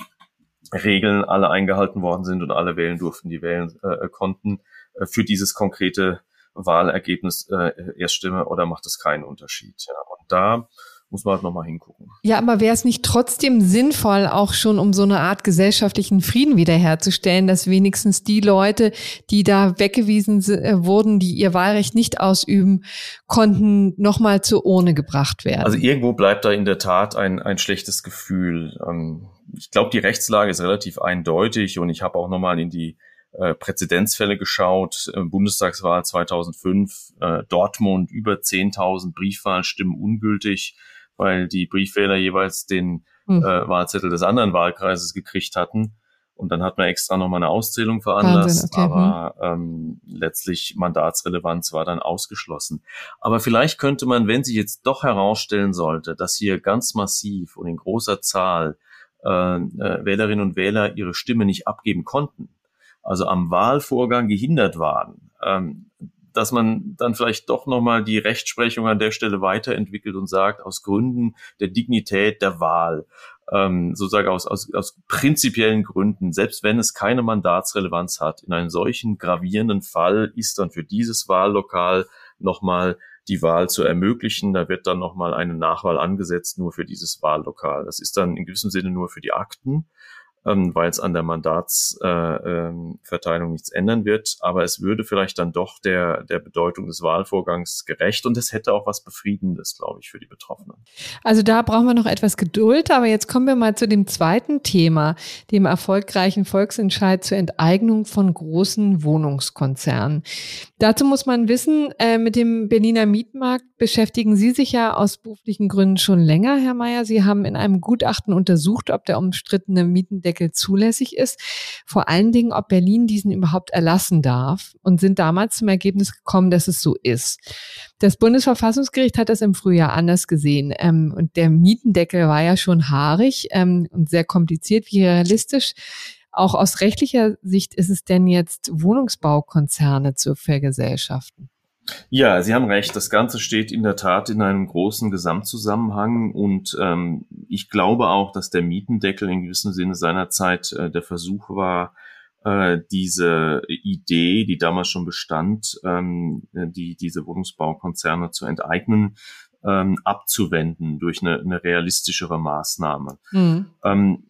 Regeln alle eingehalten worden sind und alle wählen durften, die wählen äh, konnten, äh, für dieses konkrete Wahlergebnis äh, Erststimme, oder macht es keinen Unterschied? Ja. Und da muss man halt nochmal hingucken. Ja, aber wäre es nicht trotzdem sinnvoll, auch schon um so eine Art gesellschaftlichen Frieden wiederherzustellen, dass wenigstens die Leute, die da weggewiesen äh, wurden, die ihr Wahlrecht nicht ausüben konnten, nochmal zur Urne gebracht werden? Also irgendwo bleibt da in der Tat ein, ein schlechtes Gefühl. Ähm, ich glaube, die Rechtslage ist relativ eindeutig, und ich habe auch nochmal in die äh, Präzedenzfälle geschaut. Äh, Bundestagswahl zweitausendfünf, äh, Dortmund, über zehntausend Briefwahlstimmen ungültig, weil die Briefwähler jeweils den hm. äh, Wahlzettel des anderen Wahlkreises gekriegt hatten. Und dann hat man extra nochmal eine Auszählung veranlasst, Wahnsinn, okay. aber ähm, letztlich Mandatsrelevanz war dann ausgeschlossen. Aber vielleicht könnte man, wenn sich jetzt doch herausstellen sollte, dass hier ganz massiv und in großer Zahl äh, äh, Wählerinnen und Wähler ihre Stimme nicht abgeben konnten, also am Wahlvorgang gehindert waren, ähm, dass man dann vielleicht doch nochmal die Rechtsprechung an der Stelle weiterentwickelt und sagt, aus Gründen der Dignität der Wahl, ähm, sozusagen aus, aus, aus prinzipiellen Gründen, selbst wenn es keine Mandatsrelevanz hat, in einem solchen gravierenden Fall ist dann für dieses Wahllokal nochmal die Wahl zu ermöglichen. Da wird dann nochmal eine Nachwahl angesetzt, nur für dieses Wahllokal. Das ist dann in gewissem Sinne nur für die Akten, Ähm, weil es an der Mandatsverteilung äh, ähm, nichts ändern wird. Aber es würde vielleicht dann doch der der Bedeutung des Wahlvorgangs gerecht, und es hätte auch was Befriedendes, glaube ich, für die Betroffenen. Also da brauchen wir noch etwas Geduld, aber jetzt kommen wir mal zu dem zweiten Thema, dem erfolgreichen Volksentscheid zur Enteignung von großen Wohnungskonzernen. Dazu muss man wissen, äh, mit dem Berliner Mietmarkt beschäftigen Sie sich ja aus beruflichen Gründen schon länger, Herr Mayer. Sie haben in einem Gutachten untersucht, ob der umstrittene Mietendeckel zulässig ist, vor allen Dingen, ob Berlin diesen überhaupt erlassen darf, und sind damals zum Ergebnis gekommen, dass es so ist. Das Bundesverfassungsgericht hat das im Frühjahr anders gesehen, ähm, und der Mietendeckel war ja schon haarig ähm, und sehr kompliziert. Wie realistisch auch aus rechtlicher Sicht ist es denn jetzt, Wohnungsbaukonzerne zu vergesellschaften? Ja, Sie haben recht. Das Ganze steht in der Tat in einem großen Gesamtzusammenhang, und ähm, ich glaube auch, dass der Mietendeckel in gewissem Sinne seinerzeit äh, der Versuch war, äh, diese Idee, die damals schon bestand, ähm, die diese Wohnungsbaukonzerne zu enteignen, ähm, abzuwenden durch eine, eine realistischere Maßnahme. Mhm. Ähm,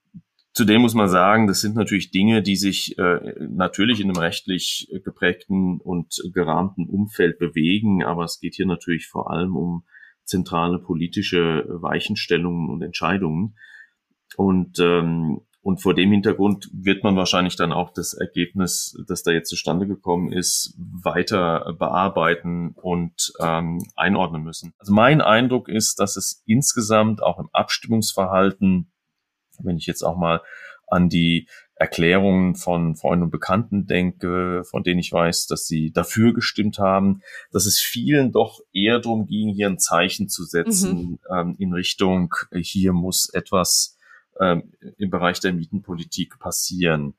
Zudem muss man sagen, das sind natürlich Dinge, die sich äh, natürlich in einem rechtlich geprägten und gerahmten Umfeld bewegen, aber es geht hier natürlich vor allem um zentrale politische Weichenstellungen und Entscheidungen. Und ähm, und vor dem Hintergrund wird man wahrscheinlich dann auch das Ergebnis, das da jetzt zustande gekommen ist, weiter bearbeiten und ähm, einordnen müssen. Also mein Eindruck ist, dass es insgesamt auch im Abstimmungsverhalten, wenn ich jetzt auch mal an die Erklärungen von Freunden und Bekannten denke, von denen ich weiß, dass sie dafür gestimmt haben, dass es vielen doch eher darum ging, hier ein Zeichen zu setzen, mhm. ähm, in Richtung, hier muss etwas ähm, im Bereich der Mietenpolitik passieren.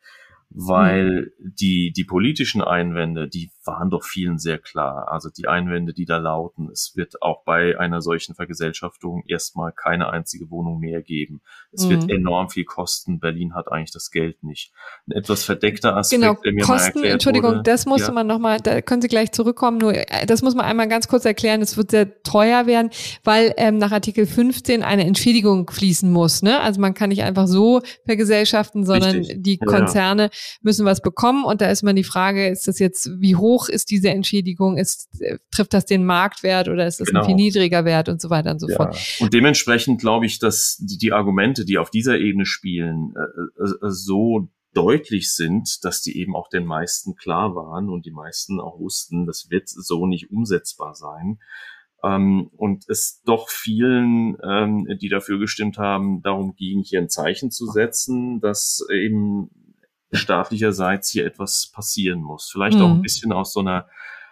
Weil mhm. die die politischen Einwände, die waren doch vielen sehr klar. Also die Einwände, die da lauten, es wird auch bei einer solchen Vergesellschaftung erstmal keine einzige Wohnung mehr geben. Es mhm. wird enorm viel kosten. Berlin hat eigentlich das Geld nicht. Ein etwas verdeckter Aspekt, genau, der mir Kosten, mal erklärt Entschuldigung, wurde. das musste ja. man nochmal, da können Sie gleich zurückkommen, nur das muss man einmal ganz kurz erklären, es wird sehr teuer werden, weil ähm, nach Artikel fünfzehn eine Entschädigung fließen muss. Ne? Also man kann nicht einfach so vergesellschaften, sondern Richtig. die Konzerne ja. müssen was bekommen, und da ist man die Frage, ist das jetzt, wie hoch ist diese Entschädigung, ist, trifft das den Marktwert oder ist das genau. ein viel niedriger Wert und so weiter und so ja. fort. Und dementsprechend glaube ich, dass die, die Argumente, die auf dieser Ebene spielen, äh, äh, so deutlich sind, dass die eben auch den meisten klar waren und die meisten auch wussten, das wird so nicht umsetzbar sein. Ähm, und es doch vielen, ähm, die dafür gestimmt haben, darum ging, hier ein Zeichen zu setzen, dass eben staatlicherseits hier etwas passieren muss. Vielleicht mhm. auch ein bisschen aus so einer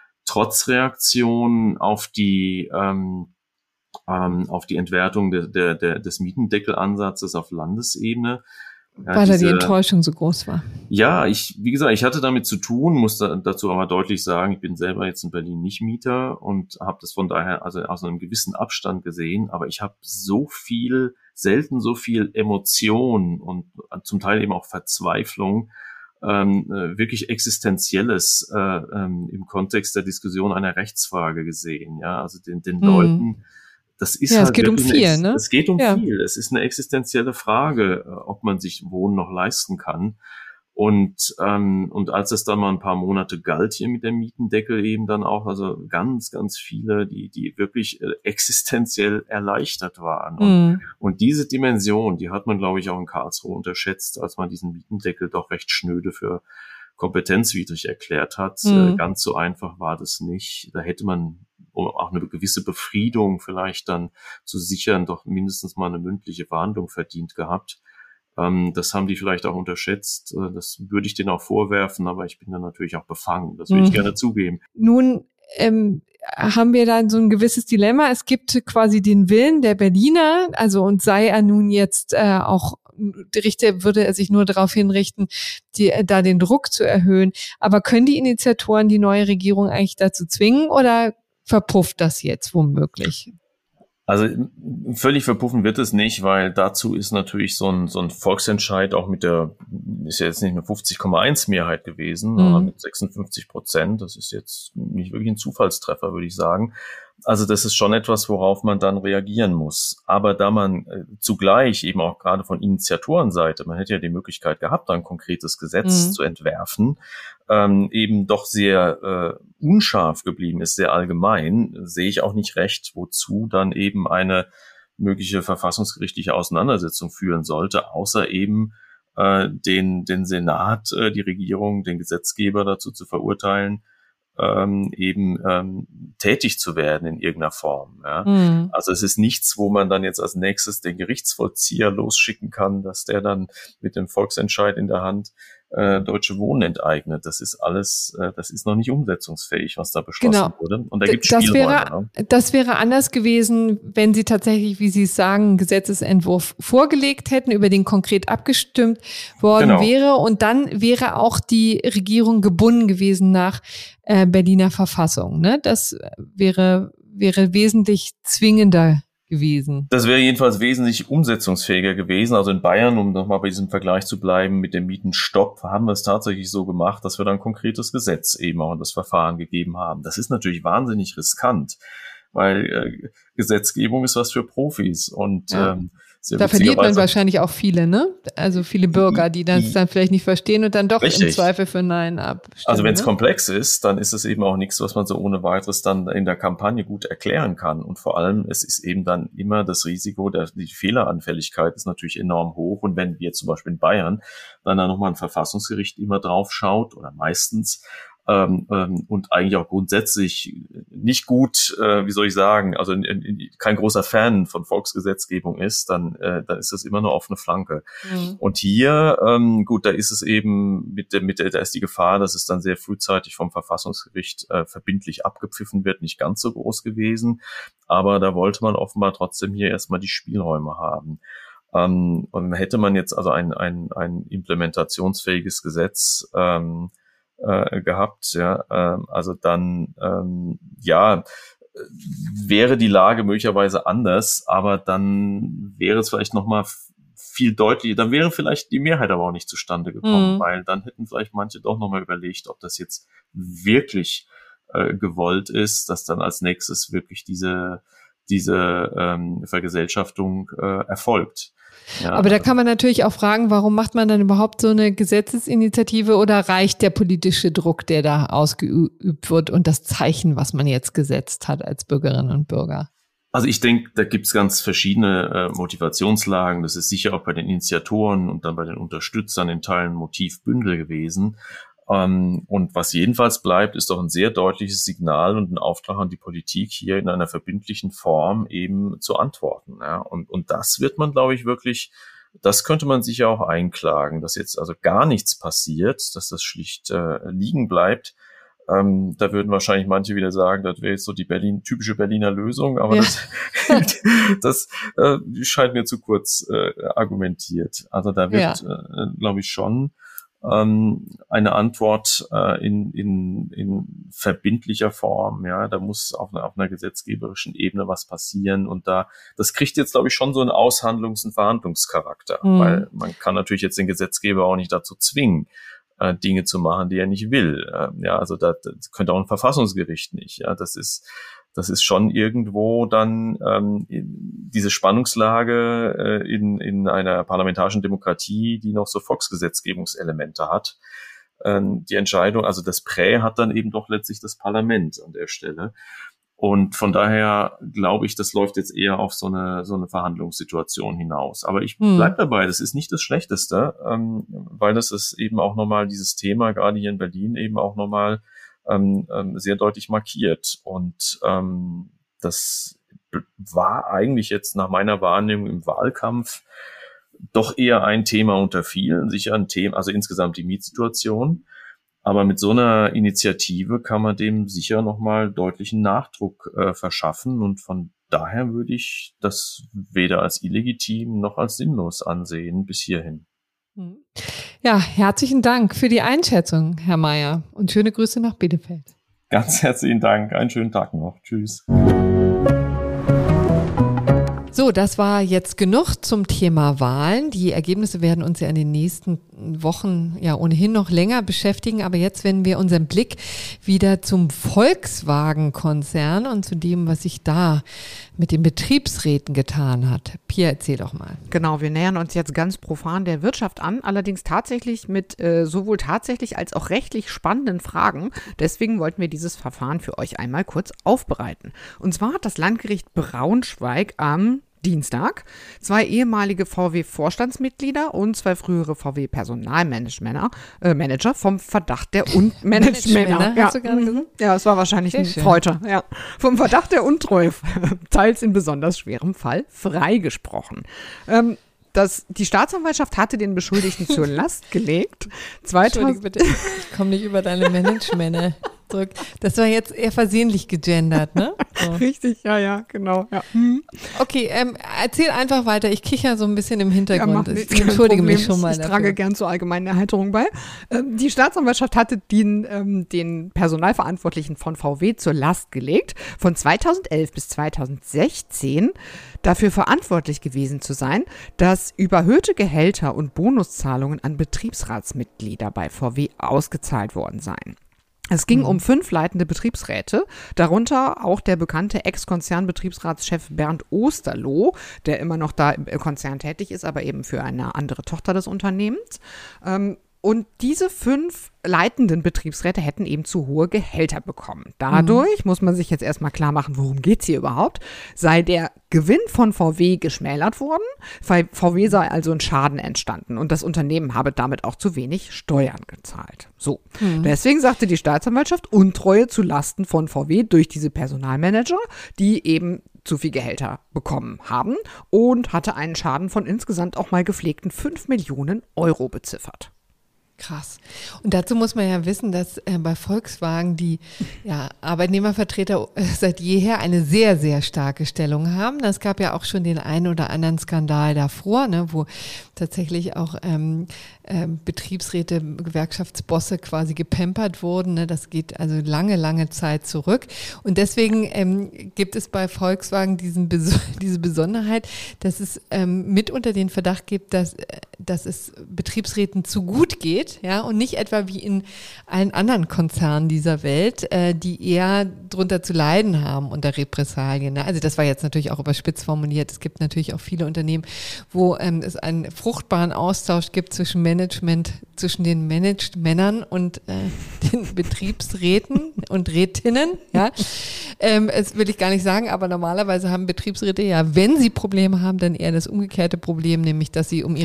Trotzreaktion auf die ähm, ähm, auf die Entwertung de, de, de, des Mietendeckеlansatzes auf Landesebene. Ja, Weil diese, da die Enttäuschung so groß war. Ja, ich, wie gesagt, ich hatte damit zu tun, muss da, dazu aber deutlich sagen, ich bin selber jetzt in Berlin nicht Mieter und habe das von daher also aus einem gewissen Abstand gesehen, aber ich habe so viel, selten so viel Emotion und zum Teil eben auch Verzweiflung, ähm, wirklich Existenzielles äh, ähm, im Kontext der Diskussion einer Rechtsfrage gesehen. Ja, also den, den hm. Leuten. Das ist ja, halt es geht um viel, eine, ne? Es geht um ja. viel. Es ist eine existenzielle Frage, ob man sich Wohnen noch leisten kann. Und ähm, und als es dann mal ein paar Monate galt hier mit dem Mietendeckel eben dann auch, also ganz, ganz viele, die die wirklich äh, existenziell erleichtert waren. Und, mhm. und diese Dimension, die hat man, glaube ich, auch in Karlsruhe unterschätzt, als man diesen Mietendeckel doch recht schnöde für kompetenzwidrig erklärt hat. Mhm. Äh, ganz so einfach war das nicht. Da hätte man, um auch eine gewisse Befriedung vielleicht dann zu sichern, doch mindestens mal eine mündliche Verhandlung verdient gehabt. Ähm, das haben die vielleicht auch unterschätzt. Äh, das würde ich denen auch vorwerfen, aber ich bin dann natürlich auch befangen. Das würde ich mhm. gerne zugeben. Nun ähm, haben wir dann so ein gewisses Dilemma. Es gibt quasi den Willen der Berliner, also und sei er nun jetzt äh, auch der Richter, würde er sich nur darauf hinrichten, die, da den Druck zu erhöhen. Aber können die Initiatoren die neue Regierung eigentlich dazu zwingen oder verpufft das jetzt womöglich? Also völlig verpuffen wird es nicht, weil dazu ist natürlich so ein, so ein Volksentscheid auch mit der, ist ja jetzt nicht eine fünfzig Komma eins Mehrheit gewesen, mhm. sondern mit sechsundfünfzig Prozent. Das ist jetzt nicht wirklich ein Zufallstreffer, würde ich sagen. Also das ist schon etwas, worauf man dann reagieren muss. Aber da man äh, zugleich eben auch gerade von Initiatorenseite, man hätte ja die Möglichkeit gehabt, ein konkretes Gesetz mhm. zu entwerfen, ähm, eben doch sehr äh, unscharf geblieben ist, sehr allgemein, sehe ich auch nicht recht, wozu dann eben eine mögliche verfassungsgerichtliche Auseinandersetzung führen sollte, außer eben äh, den, den Senat, äh, die Regierung, den Gesetzgeber dazu zu verurteilen, Ähm, eben ähm, tätig zu werden in irgendeiner Form. Ja. Mhm. Also es ist nichts, wo man dann jetzt als nächstes den Gerichtsvollzieher losschicken kann, dass der dann mit dem Volksentscheid in der Hand äh, Deutsche Wohnen enteignet. Das ist alles, äh, das ist noch nicht umsetzungsfähig, was da beschlossen genau. wurde. Und da gibt es das Spielräume. Wäre, ne? Das wäre anders gewesen, wenn Sie tatsächlich, wie Sie es sagen, einen Gesetzesentwurf vorgelegt hätten, über den konkret abgestimmt worden genau. wäre. Und dann wäre auch die Regierung gebunden gewesen nach äh, Berliner Verfassung. Ne? Das wäre, wäre wesentlich zwingender gewesen. Das wäre jedenfalls wesentlich umsetzungsfähiger gewesen. Also in Bayern, um nochmal bei diesem Vergleich zu bleiben mit dem Mietenstopp, haben wir es tatsächlich so gemacht, dass wir dann ein konkretes Gesetz eben auch in das Verfahren gegeben haben. Das ist natürlich wahnsinnig riskant, weil äh, Gesetzgebung ist was für Profis und ja. ähm, da verliert man wahrscheinlich auch viele, ne? Also viele Bürger, die das dann vielleicht nicht verstehen und dann doch Richtig. Im Zweifel für Nein abstimmen. Also wenn es ne? komplex ist, dann ist es eben auch nichts, was man so ohne weiteres dann in der Kampagne gut erklären kann. Und vor allem, es ist eben dann immer das Risiko, der, die Fehleranfälligkeit ist natürlich enorm hoch. Und wenn wir zum Beispiel in Bayern dann da nochmal ein Verfassungsgericht immer drauf schaut, oder meistens, Ähm, ähm, und eigentlich auch grundsätzlich nicht gut, äh, wie soll ich sagen, also in, in, kein großer Fan von Volksgesetzgebung ist, dann, äh, dann ist das immer nur offene Flanke. Mhm. Und hier, ähm, gut, da ist es eben mit der, mit der, da ist die Gefahr, dass es dann sehr frühzeitig vom Verfassungsgericht äh, verbindlich abgepfiffen wird, nicht ganz so groß gewesen, aber da wollte man offenbar trotzdem hier erstmal die Spielräume haben. Ähm, und hätte man jetzt also ein, ein, ein implementationsfähiges Gesetz, ähm, gehabt, ja, ähm, also dann, ähm, ja, wäre die Lage möglicherweise anders, aber dann wäre es vielleicht nochmal viel deutlicher, dann wäre vielleicht die Mehrheit aber auch nicht zustande gekommen, mhm. weil dann hätten vielleicht manche doch nochmal überlegt, ob das jetzt wirklich äh, gewollt ist, dass dann als nächstes wirklich diese, diese ähm, Vergesellschaftung äh, erfolgt. Ja, aber da kann man natürlich auch fragen, warum macht man dann überhaupt so eine Gesetzesinitiative oder reicht der politische Druck, der da ausgeübt wird und das Zeichen, was man jetzt gesetzt hat als Bürgerinnen und Bürger? Also ich denke, da gibt's ganz verschiedene äh, Motivationslagen. Das ist sicher auch bei den Initiatoren und dann bei den Unterstützern in Teilen Motivbündel gewesen. Ähm, und was jedenfalls bleibt, ist doch ein sehr deutliches Signal und ein Auftrag an die Politik, hier in einer verbindlichen Form eben zu antworten. Ja. Und, und das wird man, glaube ich, wirklich, das könnte man sich ja auch einklagen, dass jetzt also gar nichts passiert, dass das schlicht äh, liegen bleibt. Ähm, da würden wahrscheinlich manche wieder sagen, das wäre jetzt so die Berlin, typische Berliner Lösung, aber ja. das, das äh, scheint mir zu kurz äh, argumentiert. Also da wird, ja. äh, glaube ich, schon ähm, eine Antwort äh, in, in, in verbindlicher Form, ja, da muss auf einer, auf einer gesetzgeberischen Ebene was passieren und da, das kriegt jetzt, glaube ich, schon so einen Aushandlungs- und Verhandlungscharakter, mhm. weil man kann natürlich jetzt den Gesetzgeber auch nicht dazu zwingen, Dinge zu machen, die er nicht will. Ja, also das, das könnte auch ein Verfassungsgericht nicht. Ja, das ist, das ist schon irgendwo dann ähm, diese Spannungslage äh, in in einer parlamentarischen Demokratie, die noch so Volksgesetzgebungselemente hat. Ähm, die Entscheidung, also das Prä hat dann eben doch letztlich das Parlament an der Stelle. Und von daher glaube ich, das läuft jetzt eher auf so eine so eine Verhandlungssituation hinaus. Aber ich Hm. bleib dabei, das ist nicht das Schlechteste, ähm, weil das ist eben auch nochmal dieses Thema, gerade hier in Berlin, eben auch nochmal ähm, ähm, sehr deutlich markiert. Und ähm, das war eigentlich jetzt nach meiner Wahrnehmung im Wahlkampf doch eher ein Thema unter vielen, sicher ein Thema, also insgesamt die Mietsituation. Aber mit so einer Initiative kann man dem sicher nochmal deutlichen Nachdruck äh, verschaffen. Und von daher würde ich das weder als illegitim noch als sinnlos ansehen bis hierhin. Ja, herzlichen Dank für die Einschätzung, Herr Mayer. Und schöne Grüße nach Bielefeld. Ganz herzlichen Dank. Einen schönen Tag noch. Tschüss. So, das war jetzt genug zum Thema Wahlen. Die Ergebnisse werden uns ja in den nächsten Wochen ja ohnehin noch länger beschäftigen. Aber jetzt wenden wir unseren Blick wieder zum Volkswagen-Konzern und zu dem, was sich da mit den Betriebsräten getan hat. Pia, erzähl doch mal. Genau, wir nähern uns jetzt ganz profan der Wirtschaft an, allerdings tatsächlich mit äh, sowohl tatsächlich als auch rechtlich spannenden Fragen. Deswegen wollten wir dieses Verfahren für euch einmal kurz aufbereiten. Und zwar hat das Landgericht Braunschweig am Dienstag zwei ehemalige V W-Vorstandsmitglieder und zwei frühere V W-Personalmanager äh, Manager vom Verdacht der Unmanagemänner. Ja. Hast du gerade gesagt? Ja, es war wahrscheinlich Sehr ein schön. Freuter. Ja. Vom Verdacht der Untreue, teils in besonders schwerem Fall, freigesprochen. Ähm, Das, die Staatsanwaltschaft hatte den Beschuldigten zur Last gelegt. Entschuldige bitte, ich komme nicht über deine Managemänner zurück. Das war jetzt eher versehentlich gegendert, ne? So. Richtig, ja, ja, genau. Ja. Hm. Okay, ähm, erzähl einfach weiter. Ich kicher so ein bisschen im Hintergrund. Ja, ich entschuldige mich schon mal Ich dafür. trage gern zur allgemeinen Erheiterung bei. Ähm, die Staatsanwaltschaft hatte den, ähm, den Personalverantwortlichen von V W zur Last gelegt, von zweitausendelf bis zweitausendsechzehn dafür verantwortlich gewesen zu sein, dass überhöhte Gehälter und Bonuszahlungen an Betriebsratsmitglieder bei V W ausgezahlt worden seien. Es ging um fünf leitende Betriebsräte, darunter auch der bekannte Ex-Konzernbetriebsratschef Bernd Osterloh, der immer noch da im Konzern tätig ist, aber eben für eine andere Tochter des Unternehmens. Ähm, Und diese fünf leitenden Betriebsräte hätten eben zu hohe Gehälter bekommen. Dadurch mhm. muss man sich jetzt erstmal klar machen, worum geht's hier überhaupt, sei der Gewinn von V W geschmälert worden, weil V W sei also ein Schaden entstanden und das Unternehmen habe damit auch zu wenig Steuern gezahlt. So, mhm. deswegen sagte die Staatsanwaltschaft Untreue zu Lasten von V W durch diese Personalmanager, die eben zu viel Gehälter bekommen haben und hatte einen Schaden von insgesamt auch mal gepflegten fünf Millionen Euro beziffert. Krass. Und dazu muss man ja wissen, dass äh, bei Volkswagen die ja, Arbeitnehmervertreter äh, seit jeher eine sehr, sehr starke Stellung haben. Es gab ja auch schon den einen oder anderen Skandal davor, ne, wo tatsächlich auch ähm, äh, Betriebsräte, Gewerkschaftsbosse quasi gepampert wurden. Ne. Das geht also lange, lange Zeit zurück. Und deswegen ähm, gibt es bei Volkswagen diesen Bes- diese Besonderheit, dass es ähm, mit unter den Verdacht gibt, dass, äh, dass es Betriebsräten zu gut geht. Ja, und nicht etwa wie in allen anderen Konzernen dieser Welt, äh, die eher drunter zu leiden haben unter Repressalien. Ne? Also das war jetzt natürlich auch überspitzt formuliert. Es gibt natürlich auch viele Unternehmen, wo ähm, es einen fruchtbaren Austausch gibt zwischen Management, zwischen den Managed Männern und äh, den Betriebsräten und Rätinnen. Ja, ähm, das will ich gar nicht sagen, aber normalerweise haben Betriebsräte ja, wenn sie Probleme haben, dann eher das umgekehrte Problem, nämlich dass sie um ihre Stellung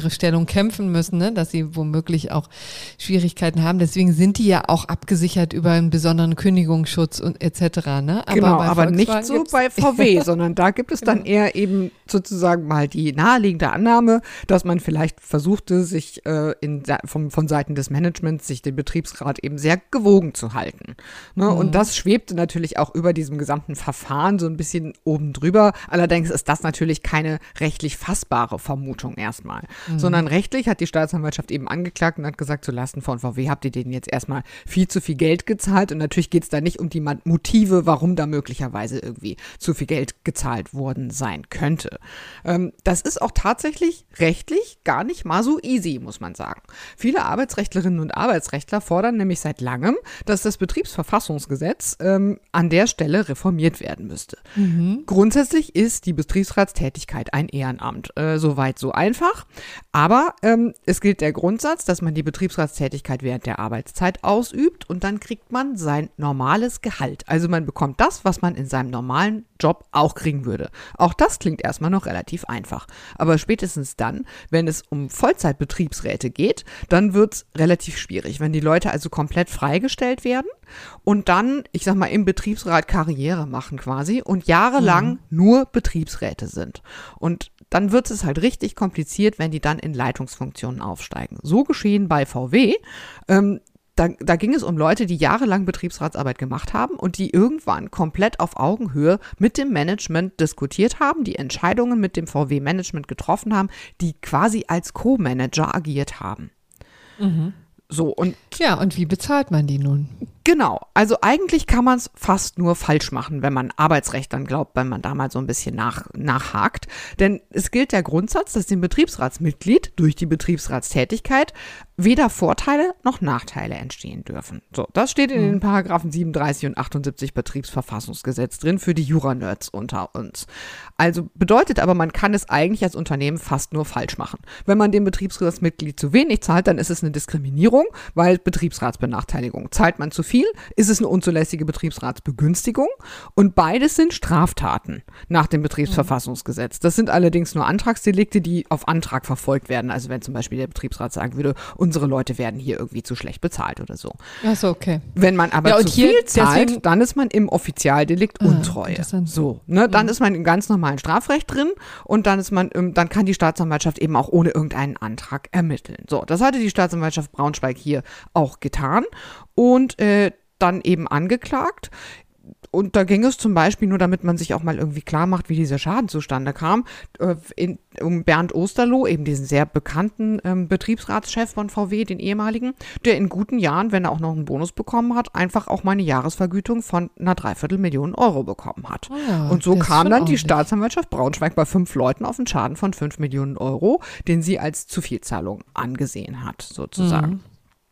darum kämpfen müssen, ne, dass sie womöglich auch Schwierigkeiten haben. Deswegen sind die ja auch abgesichert über einen besonderen Kündigungsschutz und et cetera. Ne? Aber genau, aber nicht so bei V W, sondern da gibt es dann genau. eher eben sozusagen mal die naheliegende Annahme, dass man vielleicht versuchte, sich äh, in, vom, von Seiten des Managements, sich den Betriebsrat eben sehr gewogen zu halten. Ne? Mhm. Und das schwebte natürlich auch über diesem gesamten Verfahren so ein bisschen oben drüber. Allerdings ist das natürlich keine rechtlich fassbare Vermutung erstmal, mhm. sondern rechtlich hat die Staatsanwaltschaft eben angeklagt und hat gesagt, zulasten von V W habt ihr denen jetzt erstmal viel zu viel Geld gezahlt und natürlich geht es da nicht um die Motive, warum da möglicherweise irgendwie zu viel Geld gezahlt worden sein könnte. Ähm, das ist auch tatsächlich rechtlich gar nicht mal so easy, muss man sagen. Viele Arbeitsrechtlerinnen und Arbeitsrechtler fordern nämlich seit langem, dass das Betriebsverfassungsgesetz ähm, an der Stelle reformiert werden müsste. Mhm. Grundsätzlich ist die Betriebsratstätigkeit ein Ehrenamt. Äh, Soweit so einfach. Aber ähm, es gilt der Grundsatz, dass man die Betriebsratstätigkeit während der Arbeitszeit ausübt und dann kriegt man sein normales Gehalt. Also man bekommt das, was man in seinem normalen Job auch kriegen würde. Auch das klingt erstmal noch relativ einfach. Aber spätestens dann, wenn es um Vollzeitbetriebsräte geht, dann wird es relativ schwierig. Wenn die Leute also komplett freigestellt werden und dann, ich sag mal, im Betriebsrat Karriere machen quasi und jahrelang mhm. nur Betriebsräte sind. Und dann wird es halt richtig kompliziert, wenn die dann in Leitungsfunktionen aufsteigen. So geschehen bei V W. Ähm, Da, da ging es um Leute, die jahrelang Betriebsratsarbeit gemacht haben und die irgendwann komplett auf Augenhöhe mit dem Management diskutiert haben, die Entscheidungen mit dem V W-Management getroffen haben, die quasi als Co-Manager agiert haben. Mhm. So, und ja, und wie bezahlt man die nun? Genau, also eigentlich kann man es fast nur falsch machen, wenn man Arbeitsrecht dann glaubt, wenn man da mal so ein bisschen nach, nachhakt. Denn es gilt der Grundsatz, dass dem Betriebsratsmitglied durch die Betriebsratstätigkeit weder Vorteile noch Nachteile entstehen dürfen. So, das steht in den Paragraphen siebenunddreißig und achtundsiebzig Betriebsverfassungsgesetz drin für die Jura-Nerds unter uns. Also bedeutet aber, man kann es eigentlich als Unternehmen fast nur falsch machen. Wenn man dem Betriebsratsmitglied zu wenig zahlt, dann ist es eine Diskriminierung, weil Betriebsratsbenachteiligung. Zahlt man zu viel, ist es eine unzulässige Betriebsratsbegünstigung und beides sind Straftaten nach dem Betriebsverfassungsgesetz. Das sind allerdings nur Antragsdelikte, die auf Antrag verfolgt werden. Also wenn zum Beispiel der Betriebsrat sagen würde, unsere Leute werden hier irgendwie zu schlecht bezahlt oder so. Ach so, okay. Wenn man aber ja, zu viel zahlt, deswegen, dann ist man im Offizialdelikt ah, Untreue. So, ne, dann mhm. ist man im ganz normalen Strafrecht drin und dann ist man, dann kann die Staatsanwaltschaft eben auch ohne irgendeinen Antrag ermitteln. So, das hatte die Staatsanwaltschaft Braunschweig hier auch getan und äh, dann eben angeklagt. Und da ging es zum Beispiel, nur damit man sich auch mal irgendwie klar macht, wie dieser Schaden zustande kam, äh, in, um Bernd Osterloh, eben diesen sehr bekannten ähm, Betriebsratschef von V W, den ehemaligen, der in guten Jahren, wenn er auch noch einen Bonus bekommen hat, einfach auch mal eine Jahresvergütung von einer Dreiviertelmillion Euro bekommen hat. Oh ja, und so kam dann die Staatsanwaltschaft Braunschweig bei fünf Leuten auf einen Schaden von fünf Millionen Euro, den sie als Zuvielzahlung angesehen hat, sozusagen. Mhm.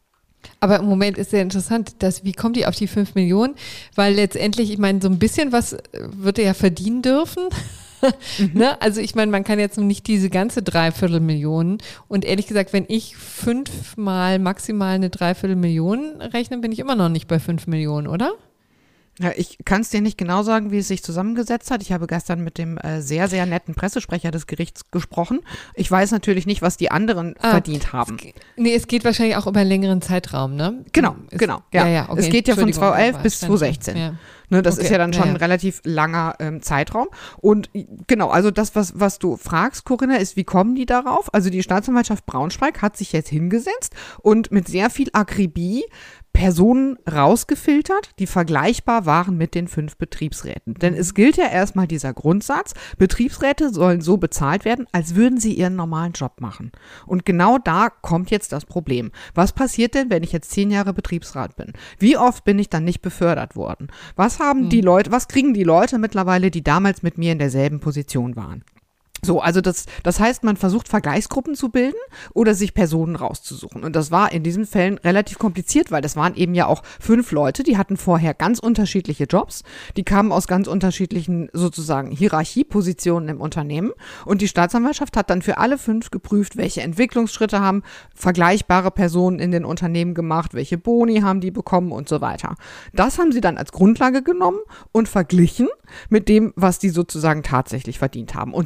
Aber im Moment ist sehr interessant, dass, wie kommt die auf die fünf Millionen? Weil letztendlich, ich meine, so ein bisschen was wird er ja verdienen dürfen. Mhm. Ne? Also ich meine, man kann jetzt nicht diese ganze Dreiviertelmillion und ehrlich gesagt, wenn ich fünfmal maximal eine Dreiviertelmillion rechne, bin ich immer noch nicht bei fünf Millionen, oder? Ja, ich kann es dir nicht genau sagen, wie es sich zusammengesetzt hat. Ich habe gestern mit dem äh, sehr, sehr netten Pressesprecher des Gerichts gesprochen. Ich weiß natürlich nicht, was die anderen ah, verdient haben. Es, nee, es geht wahrscheinlich auch über einen längeren Zeitraum, ne? Genau, es, genau. Ja, ja, ja okay, es geht ja von zweitausendelf bis zweitausendsechzehn. Ja. Ne, das okay, ist ja dann schon ja. ein relativ langer ähm, Zeitraum. Und genau, also das, was, was du fragst, Corinna, ist, wie kommen die darauf? Also die Staatsanwaltschaft Braunschweig hat sich jetzt hingesetzt und mit sehr viel Akribie Personen rausgefiltert, die vergleichbar waren mit den fünf Betriebsräten. Denn es gilt ja erstmal dieser Grundsatz, Betriebsräte sollen so bezahlt werden, als würden sie ihren normalen Job machen. Und genau da kommt jetzt das Problem. Was passiert denn, wenn ich jetzt zehn Jahre Betriebsrat bin? Wie oft bin ich dann nicht befördert worden? Was haben die Leute, was kriegen die Leute mittlerweile, die damals mit mir in derselben Position waren? So, also das, das heißt, man versucht Vergleichsgruppen zu bilden oder sich Personen rauszusuchen. Und das war in diesen Fällen relativ kompliziert, weil das waren eben ja auch fünf Leute, die hatten vorher ganz unterschiedliche Jobs, die kamen aus ganz unterschiedlichen sozusagen Hierarchiepositionen im Unternehmen und die Staatsanwaltschaft hat dann für alle fünf geprüft, welche Entwicklungsschritte haben vergleichbare Personen in den Unternehmen gemacht, welche Boni haben die bekommen und so weiter. Das haben sie dann als Grundlage genommen und verglichen mit dem, was die sozusagen tatsächlich verdient haben. Und die Differenz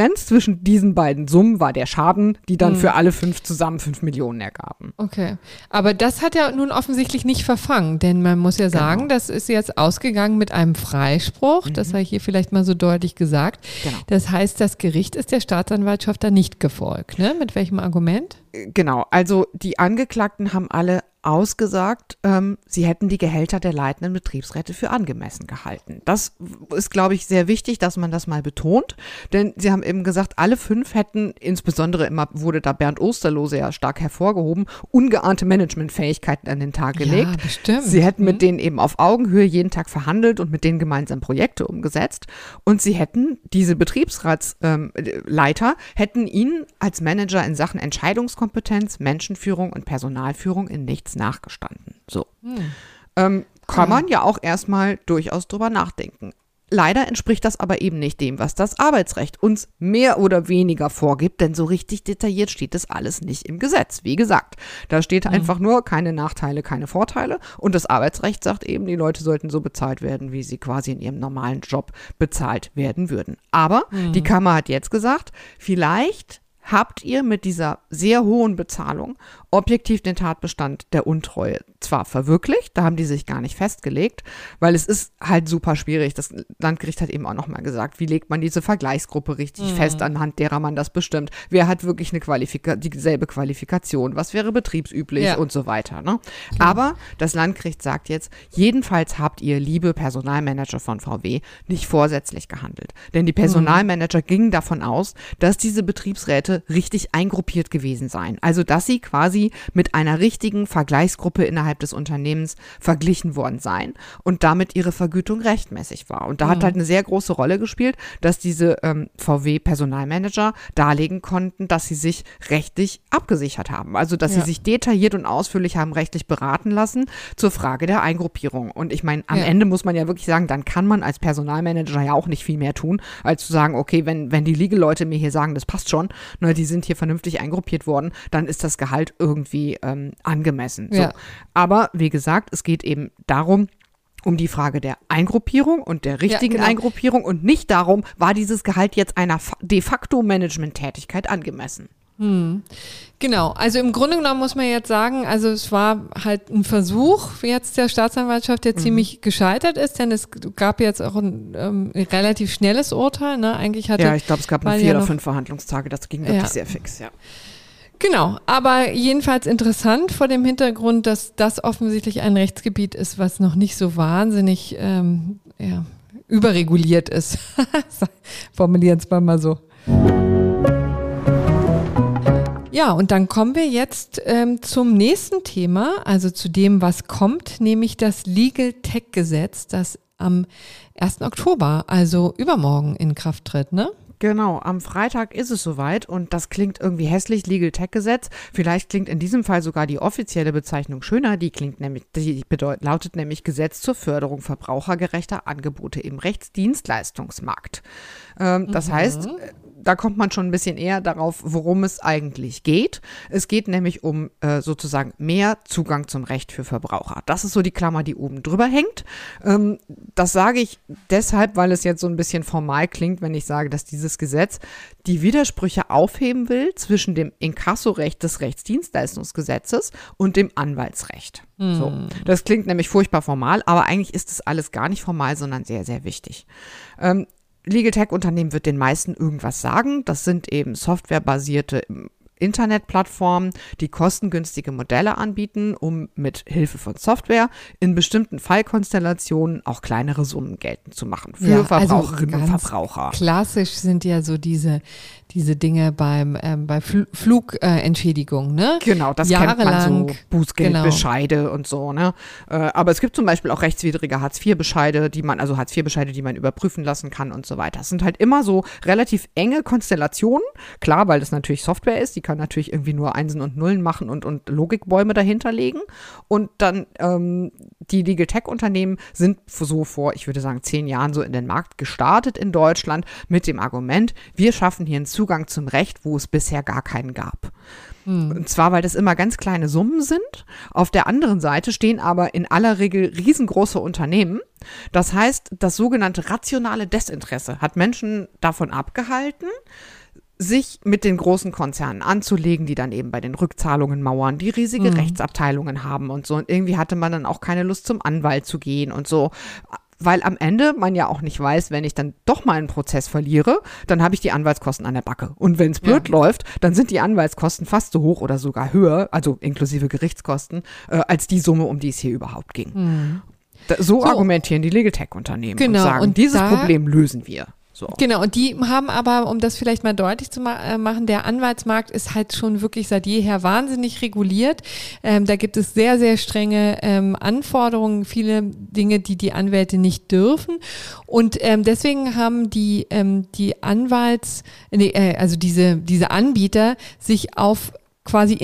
Differenz zwischen diesen beiden Summen war der Schaden, die dann Mhm. für alle fünf zusammen fünf Millionen ergaben. Okay, aber das hat ja nun offensichtlich nicht verfangen, denn man muss ja sagen, Genau. das ist jetzt ausgegangen mit einem Freispruch, das sei hier vielleicht mal so deutlich gesagt. Genau. Das heißt, das Gericht ist der Staatsanwaltschaft da nicht gefolgt, ne? Mit welchem Argument? Genau, also die Angeklagten haben alle ausgesagt, ähm, sie hätten die Gehälter der leitenden Betriebsräte für angemessen gehalten. Das ist, glaube ich, sehr wichtig, dass man das mal betont, denn sie haben eben gesagt, alle fünf hätten, insbesondere immer wurde da Bernd Osterloh sehr stark hervorgehoben, ungeahnte Managementfähigkeiten an den Tag gelegt. Ja, bestimmt. Sie hätten Mhm. mit denen eben auf Augenhöhe jeden Tag verhandelt und mit denen gemeinsam Projekte umgesetzt und sie hätten, diese Betriebsratsleiter, ähm, hätten ihnen als Manager in Sachen Entscheidungskompetenz, Menschenführung und Personalführung in nichts nachgestanden. So. Hm. Ähm, kann Ah. man ja auch erstmal durchaus drüber nachdenken. Leider entspricht das aber eben nicht dem, was das Arbeitsrecht uns mehr oder weniger vorgibt, denn so richtig detailliert steht das alles nicht im Gesetz. Wie gesagt, da steht einfach nur keine Nachteile, keine Vorteile und das Arbeitsrecht sagt eben, die Leute sollten so bezahlt werden, wie sie quasi in ihrem normalen Job bezahlt werden würden. Aber die Kammer hat jetzt gesagt, vielleicht habt ihr mit dieser sehr hohen Bezahlung objektiv den Tatbestand der Untreue zwar verwirklicht, da haben die sich gar nicht festgelegt, weil es ist halt super schwierig. Das Landgericht hat eben auch nochmal gesagt, wie legt man diese Vergleichsgruppe richtig Mhm. fest, anhand derer man das bestimmt. Wer hat wirklich eine Qualifika- dieselbe Qualifikation? Was wäre betriebsüblich Ja. und so weiter. Ne? Aber das Landgericht sagt jetzt, jedenfalls habt ihr, liebe Personalmanager von V W, nicht vorsätzlich gehandelt. Denn die Personalmanager gingen davon aus, dass diese Betriebsräte richtig eingruppiert gewesen seien. Also, dass sie quasi mit einer richtigen Vergleichsgruppe innerhalb des Unternehmens verglichen worden seien und damit ihre Vergütung rechtmäßig war. Und da hat halt eine sehr große Rolle gespielt, dass diese ähm, V W-Personalmanager darlegen konnten, dass sie sich rechtlich abgesichert haben. Also, dass Ja. sie sich detailliert und ausführlich haben rechtlich beraten lassen zur Frage der Eingruppierung. Und ich meine, am Ja. Ende muss man ja wirklich sagen, dann kann man als Personalmanager ja auch nicht viel mehr tun, als zu sagen, okay, wenn, wenn die Legal-Leute mir hier sagen, das passt schon, ne, die sind hier vernünftig eingruppiert worden, dann ist das Gehalt irgendwie ähm, angemessen. So. Ja. Aber wie gesagt, es geht eben darum, um die Frage der Eingruppierung und der richtigen genau. Eingruppierung und nicht darum, war dieses Gehalt jetzt einer fa- de facto Management-Tätigkeit angemessen. Genau, also im Grunde genommen muss man jetzt sagen, also es war halt ein Versuch jetzt der Staatsanwaltschaft, der ziemlich gescheitert ist, denn es gab jetzt auch ein ähm, relativ schnelles Urteil, ne? Eigentlich hatte Ja, ich glaube, es gab nur weil vier ja oder noch- fünf Verhandlungstage, das ging wirklich Ja. sehr fix, ja. Genau, aber jedenfalls interessant vor dem Hintergrund, dass das offensichtlich ein Rechtsgebiet ist, was noch nicht so wahnsinnig ähm, ja, überreguliert ist. Formulieren es mal so. Ja, und dann kommen wir jetzt ähm, zum nächsten Thema, also zu dem, was kommt, nämlich das Legal Tech Gesetz, das am ersten Oktober, also übermorgen in Kraft tritt, ne? Genau, am Freitag ist es soweit und das klingt irgendwie hässlich, Legal Tech Gesetz. Vielleicht klingt in diesem Fall sogar die offizielle Bezeichnung schöner, die klingt nämlich, die bedeut, lautet nämlich Gesetz zur Förderung verbrauchergerechter Angebote im Rechtsdienstleistungsmarkt. Ähm, das heißt, da kommt man schon ein bisschen eher darauf, worum es eigentlich geht. Es geht nämlich um äh, sozusagen mehr Zugang zum Recht für Verbraucher. Das ist so die Klammer, die oben drüber hängt. Ähm, das sage ich deshalb, weil es jetzt so ein bisschen formal klingt, wenn ich sage, dass dieses Gesetz die Widersprüche aufheben will zwischen dem Inkassorecht des Rechtsdienstleistungsgesetzes und dem Anwaltsrecht. So. Das klingt nämlich furchtbar formal, aber eigentlich ist es alles gar nicht formal, sondern sehr, sehr wichtig. Ähm, Legal Tech-Unternehmen wird den meisten irgendwas sagen. Das sind eben softwarebasierte Internetplattformen, die kostengünstige Modelle anbieten, um mit Hilfe von Software in bestimmten Fallkonstellationen auch kleinere Summen geltend zu machen für Ja, also Verbraucherinnen und ganz Verbraucher. Klassisch sind ja so diese, diese Dinge beim, ähm, bei Fl Flugentschädigung, ne? Genau, das kennt man so, Jahrelang, Bußgeldbescheide und so, ne? Äh, aber es gibt zum Beispiel auch rechtswidrige Hartz vier Bescheide, die man, also Hartz vier Bescheide, die man überprüfen lassen kann und so weiter. Das sind halt immer so relativ enge Konstellationen, klar, weil das natürlich Software ist, die kann natürlich irgendwie nur Einsen und Nullen machen und, und Logikbäume dahinter legen. Und dann ähm, die Legal Tech-Unternehmen sind so vor, ich würde sagen, zehn Jahren so in den Markt gestartet in Deutschland mit dem Argument, wir schaffen hier einen Zugang Zugang zum Recht, wo es bisher gar keinen gab. Hm. Und zwar, weil das immer ganz kleine Summen sind. Auf der anderen Seite stehen aber in aller Regel riesengroße Unternehmen. Das heißt, das sogenannte rationale Desinteresse hat Menschen davon abgehalten, sich mit den großen Konzernen anzulegen, die dann eben bei den Rückzahlungen mauern, die riesige mhm. Rechtsabteilungen haben und so. Und irgendwie hatte man dann auch keine Lust, zum Anwalt zu gehen und so. Weil am Ende man ja auch nicht weiß, wenn ich dann doch mal einen Prozess verliere, dann habe ich die Anwaltskosten an der Backe. Und wenn es blöd ja. läuft, dann sind die Anwaltskosten fast so hoch oder sogar höher, also inklusive Gerichtskosten, äh, als die Summe, um die es hier überhaupt ging. Mhm. Da, so, so argumentieren die Legal Tech-Unternehmen genau, und sagen, und dieses da, Problem lösen wir. So. Genau, und die haben aber, um das vielleicht mal deutlich zu ma- äh, machen, der Anwaltsmarkt ist halt schon wirklich seit jeher wahnsinnig reguliert. Ähm, da gibt es sehr, sehr strenge ähm, Anforderungen, viele Dinge, die die Anwälte nicht dürfen. Und ähm, deswegen haben die, ähm, die Anwalts, nee, äh, also diese, diese Anbieter sich auf quasi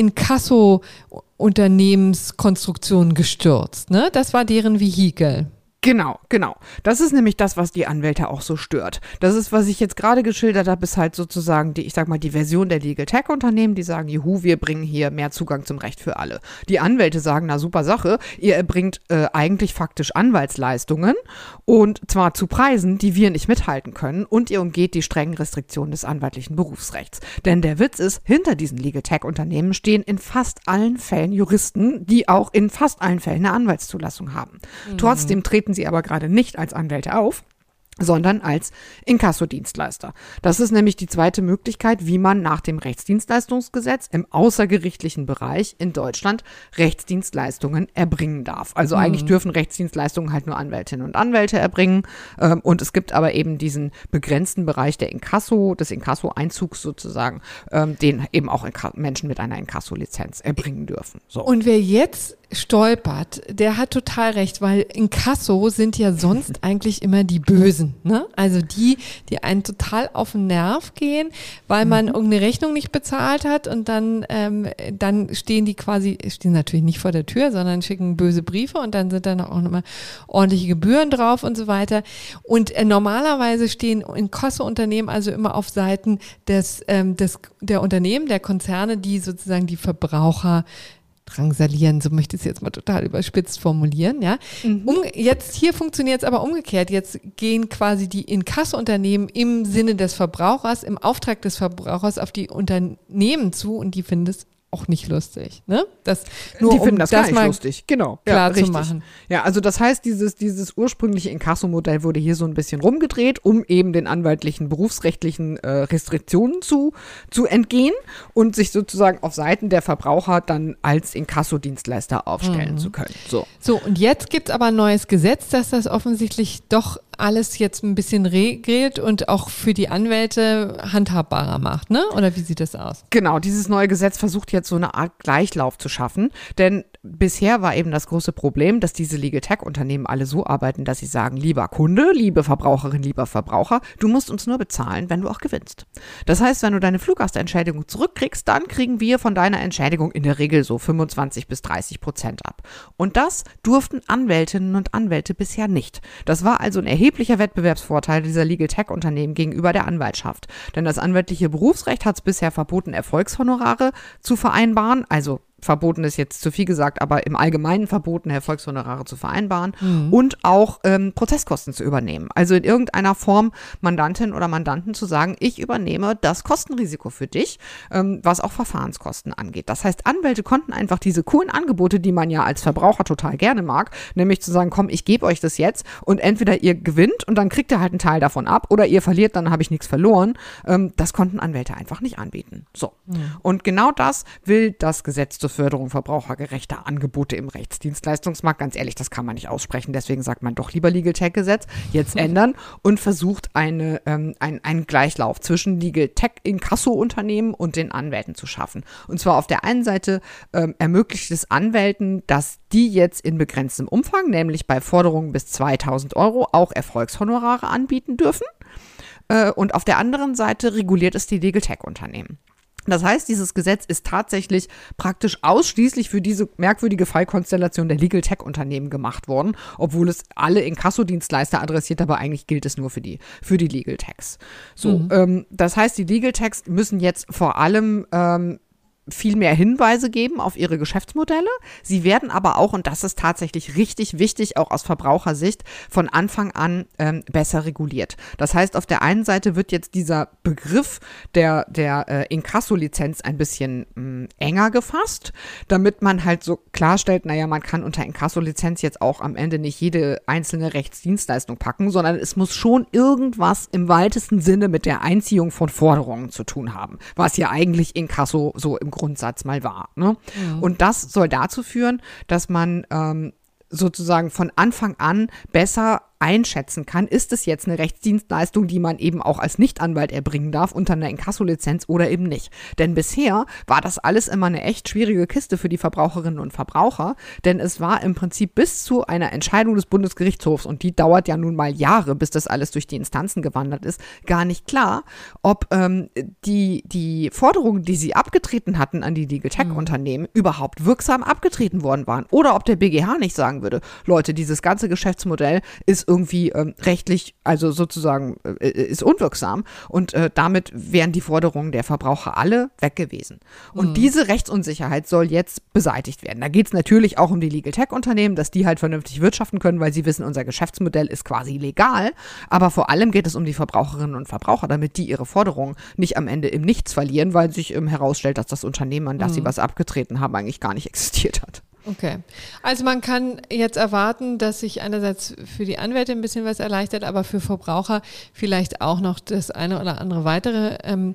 Inkasso-Unternehmenskonstruktionen gestürzt. Ne? Das war deren Vehikel. Genau, genau. Das ist nämlich das, was die Anwälte auch so stört. Das ist, was ich jetzt gerade geschildert habe, ist halt sozusagen die, ich sag mal, die Version der Legal Tech Unternehmen, die sagen, juhu, wir bringen hier mehr Zugang zum Recht für alle. Die Anwälte sagen, na super Sache, ihr erbringt äh, eigentlich faktisch Anwaltsleistungen und zwar zu Preisen, die wir nicht mithalten können und ihr umgeht die strengen Restriktionen des anwaltlichen Berufsrechts. Denn der Witz ist, hinter diesen Legal Tech Unternehmen stehen in fast allen Fällen Juristen, die auch in fast allen Fällen eine Anwaltszulassung haben. Mhm. Trotzdem treten sie aber gerade nicht als Anwälte auf, sondern als Inkassodienstleister. Das ist nämlich die zweite Möglichkeit, wie man nach dem Rechtsdienstleistungsgesetz im außergerichtlichen Bereich in Deutschland Rechtsdienstleistungen erbringen darf. Also mhm. eigentlich dürfen Rechtsdienstleistungen halt nur Anwältinnen und Anwälte erbringen. Ähm, und es gibt aber eben diesen begrenzten Bereich der Inkasso, des Inkasso-Einzugs sozusagen, ähm, den eben auch Inka- Menschen mit einer Inkasso-Lizenz erbringen dürfen. So. Und wer jetzt stolpert, der hat total recht, weil Inkasso sind ja sonst eigentlich immer die Bösen, ne? Also die, die einen total auf den Nerv gehen, weil man mhm. irgendeine Rechnung nicht bezahlt hat und dann, ähm, dann stehen die quasi, stehen natürlich nicht vor der Tür, sondern schicken böse Briefe und dann sind dann auch nochmal ordentliche Gebühren drauf und so weiter. Und äh, normalerweise stehen Inkasso-Unternehmen also immer auf Seiten des, ähm, des, der Unternehmen, der Konzerne, die sozusagen die Verbraucher drangsalieren, so möchte ich es jetzt mal total überspitzt formulieren, ja. Mhm. Um, jetzt hier funktioniert es aber umgekehrt. Jetzt gehen quasi die Inkasso-Unternehmen im Sinne des Verbrauchers, im Auftrag des Verbrauchers auf die Unternehmen zu und die finden es auch nicht lustig, ne? Das nur die finden um das, das gar nicht lustig, genau. Klar ja, zu machen. Ja, also das heißt, dieses, dieses ursprüngliche Inkasso-Modell wurde hier so ein bisschen rumgedreht, um eben den anwaltlichen, berufsrechtlichen äh, Restriktionen zu, zu entgehen und sich sozusagen auf Seiten der Verbraucher dann als Inkasso-Dienstleister aufstellen mhm. zu können. So, so und jetzt gibt's aber ein neues Gesetz, das das offensichtlich doch alles jetzt ein bisschen regelt und auch für die Anwälte handhabbarer macht, ne? Oder wie sieht das aus? Genau, dieses neue Gesetz versucht jetzt so eine Art Gleichlauf zu schaffen, denn bisher war eben das große Problem, dass diese Legal Tech Unternehmen alle so arbeiten, dass sie sagen, lieber Kunde, liebe Verbraucherin, lieber Verbraucher, du musst uns nur bezahlen, wenn du auch gewinnst. Das heißt, wenn du deine Fluggastentschädigung zurückkriegst, dann kriegen wir von deiner Entschädigung in der Regel so fünfundzwanzig bis dreißig Prozent ab. Und das durften Anwältinnen und Anwälte bisher nicht. Das war also ein erheblicher Wettbewerbsvorteil dieser Legal Tech Unternehmen gegenüber der Anwaltschaft. Denn das anwaltliche Berufsrecht hat es bisher verboten, Erfolgshonorare zu vereinbaren, also verboten ist jetzt zu viel gesagt, aber im Allgemeinen verboten, Erfolgshonorare zu vereinbaren mhm. und auch ähm, Prozesskosten zu übernehmen. Also in irgendeiner Form Mandantin oder Mandanten zu sagen, ich übernehme das Kostenrisiko für dich, ähm, was auch Verfahrenskosten angeht. Das heißt, Anwälte konnten einfach diese coolen Angebote, die man ja als Verbraucher total gerne mag, nämlich zu sagen, komm, ich gebe euch das jetzt und entweder ihr gewinnt und dann kriegt ihr halt einen Teil davon ab oder ihr verliert, dann habe ich nichts verloren. Ähm, das konnten Anwälte einfach nicht anbieten. So. Mhm. Und genau das will das Gesetz zur Förderung verbrauchergerechter Angebote im Rechtsdienstleistungsmarkt. Ganz ehrlich, das kann man nicht aussprechen. Deswegen sagt man doch lieber Legal Tech Gesetz jetzt ändern und versucht eine, ähm, ein, einen Gleichlauf zwischen Legal Tech Inkasso-Unternehmen und den Anwälten zu schaffen. Und zwar auf der einen Seite ähm, ermöglicht es Anwälten, dass die jetzt in begrenztem Umfang, nämlich bei Forderungen bis zweitausend Euro, auch Erfolgshonorare anbieten dürfen. Äh, und auf der anderen Seite reguliert es die Legal Tech Unternehmen. Das heißt, dieses Gesetz ist tatsächlich praktisch ausschließlich für diese merkwürdige Fallkonstellation der Legal Tech Unternehmen gemacht worden, obwohl es alle Inkassodienstleister adressiert, aber eigentlich gilt es nur für die, für die Legal Techs. So, mhm. ähm, das heißt, die Legal Techs müssen jetzt vor allem ähm, viel mehr Hinweise geben auf ihre Geschäftsmodelle. Sie werden aber auch, und das ist tatsächlich richtig wichtig, auch aus Verbrauchersicht, von Anfang an ähm, besser reguliert. Das heißt, auf der einen Seite wird jetzt dieser Begriff der, der äh, Inkasso-Lizenz ein bisschen mh, enger gefasst, damit man halt so klarstellt, naja, man kann unter Inkasso-Lizenz jetzt auch am Ende nicht jede einzelne Rechtsdienstleistung packen, sondern es muss schon irgendwas im weitesten Sinne mit der Einziehung von Forderungen zu tun haben, was ja eigentlich Inkasso so im Grundsatz mal war. Ne? Ja. Und das soll dazu führen, dass man ähm, sozusagen von Anfang an besser einschätzen kann, ist es jetzt eine Rechtsdienstleistung, die man eben auch als Nichtanwalt erbringen darf unter einer Inkasso-Lizenz oder eben nicht. Denn bisher war das alles immer eine echt schwierige Kiste für die Verbraucherinnen und Verbraucher, denn es war im Prinzip bis zu einer Entscheidung des Bundesgerichtshofs, und die dauert ja nun mal Jahre, bis das alles durch die Instanzen gewandert ist, gar nicht klar, ob ähm, die, die Forderungen, die sie abgetreten hatten an die Legal Tech-Unternehmen, mhm. überhaupt wirksam abgetreten worden waren oder ob der B G H nicht sagen würde, Leute, dieses ganze Geschäftsmodell ist irgendwie ähm, rechtlich, also sozusagen äh, ist unwirksam, und äh, damit wären die Forderungen der Verbraucher alle weg gewesen. Und mhm. diese Rechtsunsicherheit soll jetzt beseitigt werden. Da geht es natürlich auch um die Legal Tech Unternehmen, dass die halt vernünftig wirtschaften können, weil sie wissen, unser Geschäftsmodell ist quasi legal, aber vor allem geht es um die Verbraucherinnen und Verbraucher, damit die ihre Forderungen nicht am Ende im Nichts verlieren, weil sich ähm, herausstellt, dass das Unternehmen, an das mhm. sie was abgetreten haben, eigentlich gar nicht existiert hat. Okay. Also man kann jetzt erwarten, dass sich einerseits für die Anwälte ein bisschen was erleichtert, aber für Verbraucher vielleicht auch noch das eine oder andere weitere ähm,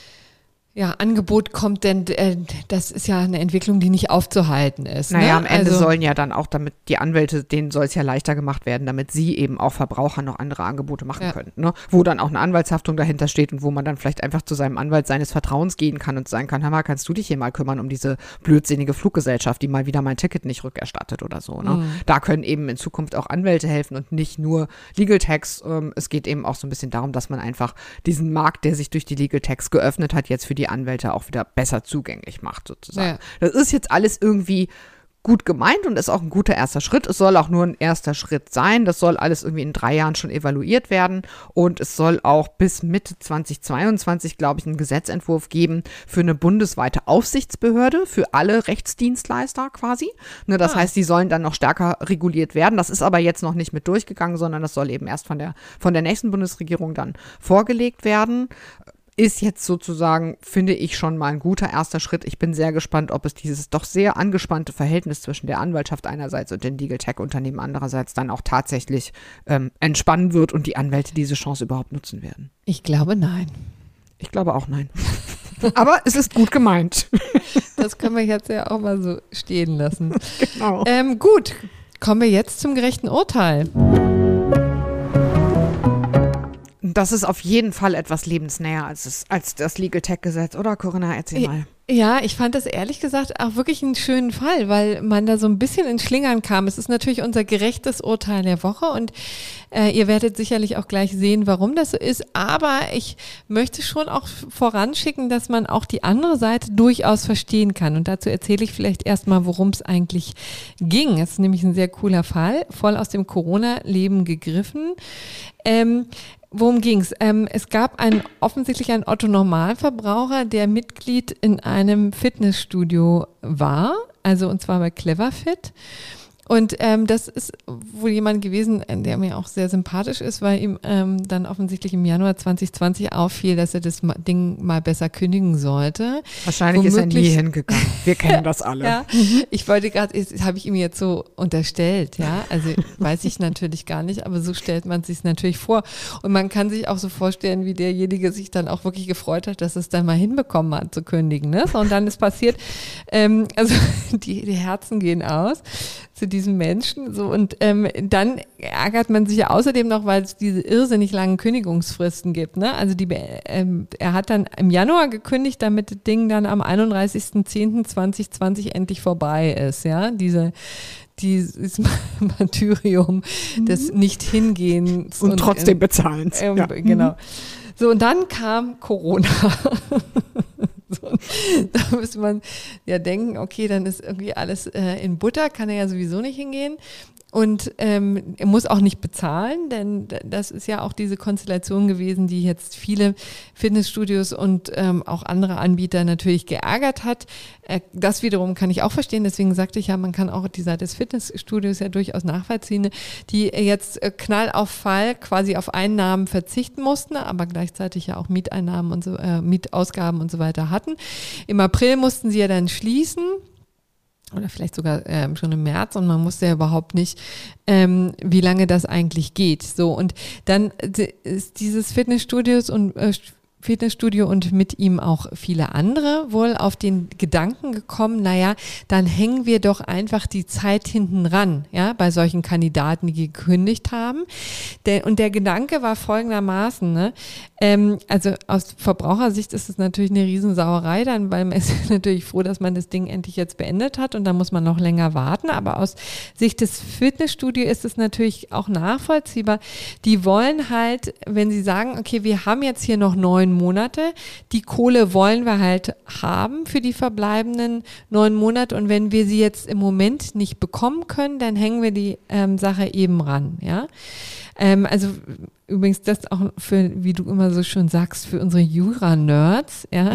ja, Angebot kommt, denn äh, das ist ja eine Entwicklung, die nicht aufzuhalten ist. Naja, ne? am Ende also, sollen ja dann auch, damit die Anwälte, denen soll es ja leichter gemacht werden, damit sie eben auch Verbraucher noch andere Angebote machen ja. können. Ne? Wo dann auch eine Anwaltshaftung dahinter steht und wo man dann vielleicht einfach zu seinem Anwalt seines Vertrauens gehen kann und sagen kann, Hammer, kannst du dich hier mal kümmern um diese blödsinnige Fluggesellschaft, die mal wieder mein Ticket nicht rückerstattet oder so. Ne? Mhm. Da können eben in Zukunft auch Anwälte helfen und nicht nur Legal Techs. Ähm, es geht eben auch so ein bisschen darum, dass man einfach diesen Markt, der sich durch die Legal Techs geöffnet hat, jetzt für die die Anwälte auch wieder besser zugänglich macht, sozusagen. Ja. Das ist jetzt alles irgendwie gut gemeint und ist auch ein guter erster Schritt. Es soll auch nur ein erster Schritt sein. Das soll alles irgendwie in drei Jahren schon evaluiert werden, und es soll auch bis Mitte zweitausendzweiundzwanzig, glaube ich, einen Gesetzentwurf geben für eine bundesweite Aufsichtsbehörde für alle Rechtsdienstleister quasi. Ne, das ah. heißt, die sollen dann noch stärker reguliert werden. Das ist aber jetzt noch nicht mit durchgegangen, sondern das soll eben erst von der, von der nächsten Bundesregierung dann vorgelegt werden. Ist jetzt sozusagen, finde ich, schon mal ein guter erster Schritt. Ich bin sehr gespannt, ob es dieses doch sehr angespannte Verhältnis zwischen der Anwaltschaft einerseits und den Legal Tech Unternehmen andererseits dann auch tatsächlich ähm, entspannen wird und die Anwälte diese Chance überhaupt nutzen werden. Ich glaube, nein. Ich glaube auch nein. Aber es ist gut gemeint. Das können wir jetzt ja auch mal so stehen lassen. Genau. Ähm, gut, kommen wir jetzt zum gerechten Urteil. Das ist auf jeden Fall etwas lebensnäher als das, als das Legal Tech Gesetz, oder Corinna? Erzähl mal. Ja, ich fand das ehrlich gesagt auch wirklich einen schönen Fall, weil man da so ein bisschen ins Schlingern kam. Es ist natürlich unser gerechtes Urteil der Woche, und äh, ihr werdet sicherlich auch gleich sehen, warum das so ist. Aber ich möchte schon auch voranschicken, dass man auch die andere Seite durchaus verstehen kann. Und dazu erzähle ich vielleicht erstmal, worum es eigentlich ging. Es ist nämlich ein sehr cooler Fall, voll aus dem Corona-Leben gegriffen. Ähm, Worum ging's? Ähm, es gab einen, offensichtlich einen Otto-Normalverbraucher, der Mitglied in einem Fitnessstudio war, also und zwar bei Cleverfit. Und ähm, das ist wohl jemand gewesen, der mir auch sehr sympathisch ist, weil ihm ähm, dann offensichtlich im Januar zwanzig zwanzig auffiel, dass er das Ding mal besser kündigen sollte. Wahrscheinlich Womöglich, ist er nie hingegangen. Wir kennen das alle. Ja, ich wollte gerade, das habe ich ihm jetzt so unterstellt, ja. Also weiß ich natürlich gar nicht, aber so stellt man es sich natürlich vor. Und man kann sich auch so vorstellen, wie derjenige sich dann auch wirklich gefreut hat, dass es dann mal hinbekommen hat zu kündigen. Ne? Und dann ist passiert, ähm, also die, die Herzen gehen aus zu diesem Menschen, so, und ähm, dann ärgert man sich ja außerdem noch, weil es diese irrsinnig langen Kündigungsfristen gibt, ne? Also die, ähm, er hat dann im Januar gekündigt, damit das Ding dann am einunddreißigsten zehnten zweitausendzwanzig endlich vorbei ist, ja, diese dieses Martyrium mhm. des Nicht-Hingehens. Und, und trotzdem ähm, Bezahlens. Ähm, ja. Genau. So, und dann kam Corona. So, da müsste man ja denken, okay, dann ist irgendwie alles äh, in Butter, kann er ja sowieso nicht hingehen. Und ähm, er muss auch nicht bezahlen, denn das ist ja auch diese Konstellation gewesen, die jetzt viele Fitnessstudios und ähm, auch andere Anbieter natürlich geärgert hat. Äh, das wiederum kann ich auch verstehen, deswegen sagte ich ja, man kann auch die Seite des Fitnessstudios ja durchaus nachvollziehen, die jetzt äh, Knall auf Fall quasi auf Einnahmen verzichten mussten, aber gleichzeitig ja auch Mieteinnahmen und so, äh, Mietausgaben und so weiter hatten. Im April mussten sie ja dann schließen. Oder vielleicht sogar ähm, schon im März und man wusste ja überhaupt nicht, ähm, wie lange das eigentlich geht. So, und dann ist dieses Fitnessstudios und äh, Fitnessstudio und mit ihm auch viele andere wohl auf den Gedanken gekommen, naja, dann hängen wir doch einfach die Zeit hinten ran, ja, bei solchen Kandidaten, die gekündigt haben. Der, und der Gedanke war folgendermaßen, ne, ähm, also aus Verbrauchersicht ist es natürlich eine Riesensauerei dann, weil man ist natürlich froh, dass man das Ding endlich jetzt beendet hat und dann muss man noch länger warten, aber aus Sicht des Fitnessstudios ist es natürlich auch nachvollziehbar. Die wollen halt, wenn sie sagen, okay, wir haben jetzt hier noch neun Monate. Die Kohle wollen wir halt haben für die verbleibenden neun Monate und wenn wir sie jetzt im Moment nicht bekommen können, dann hängen wir die ähm, Sache eben ran, ja. Ähm, also übrigens das auch für, wie du immer so schön sagst, für unsere Jura-Nerds, ja,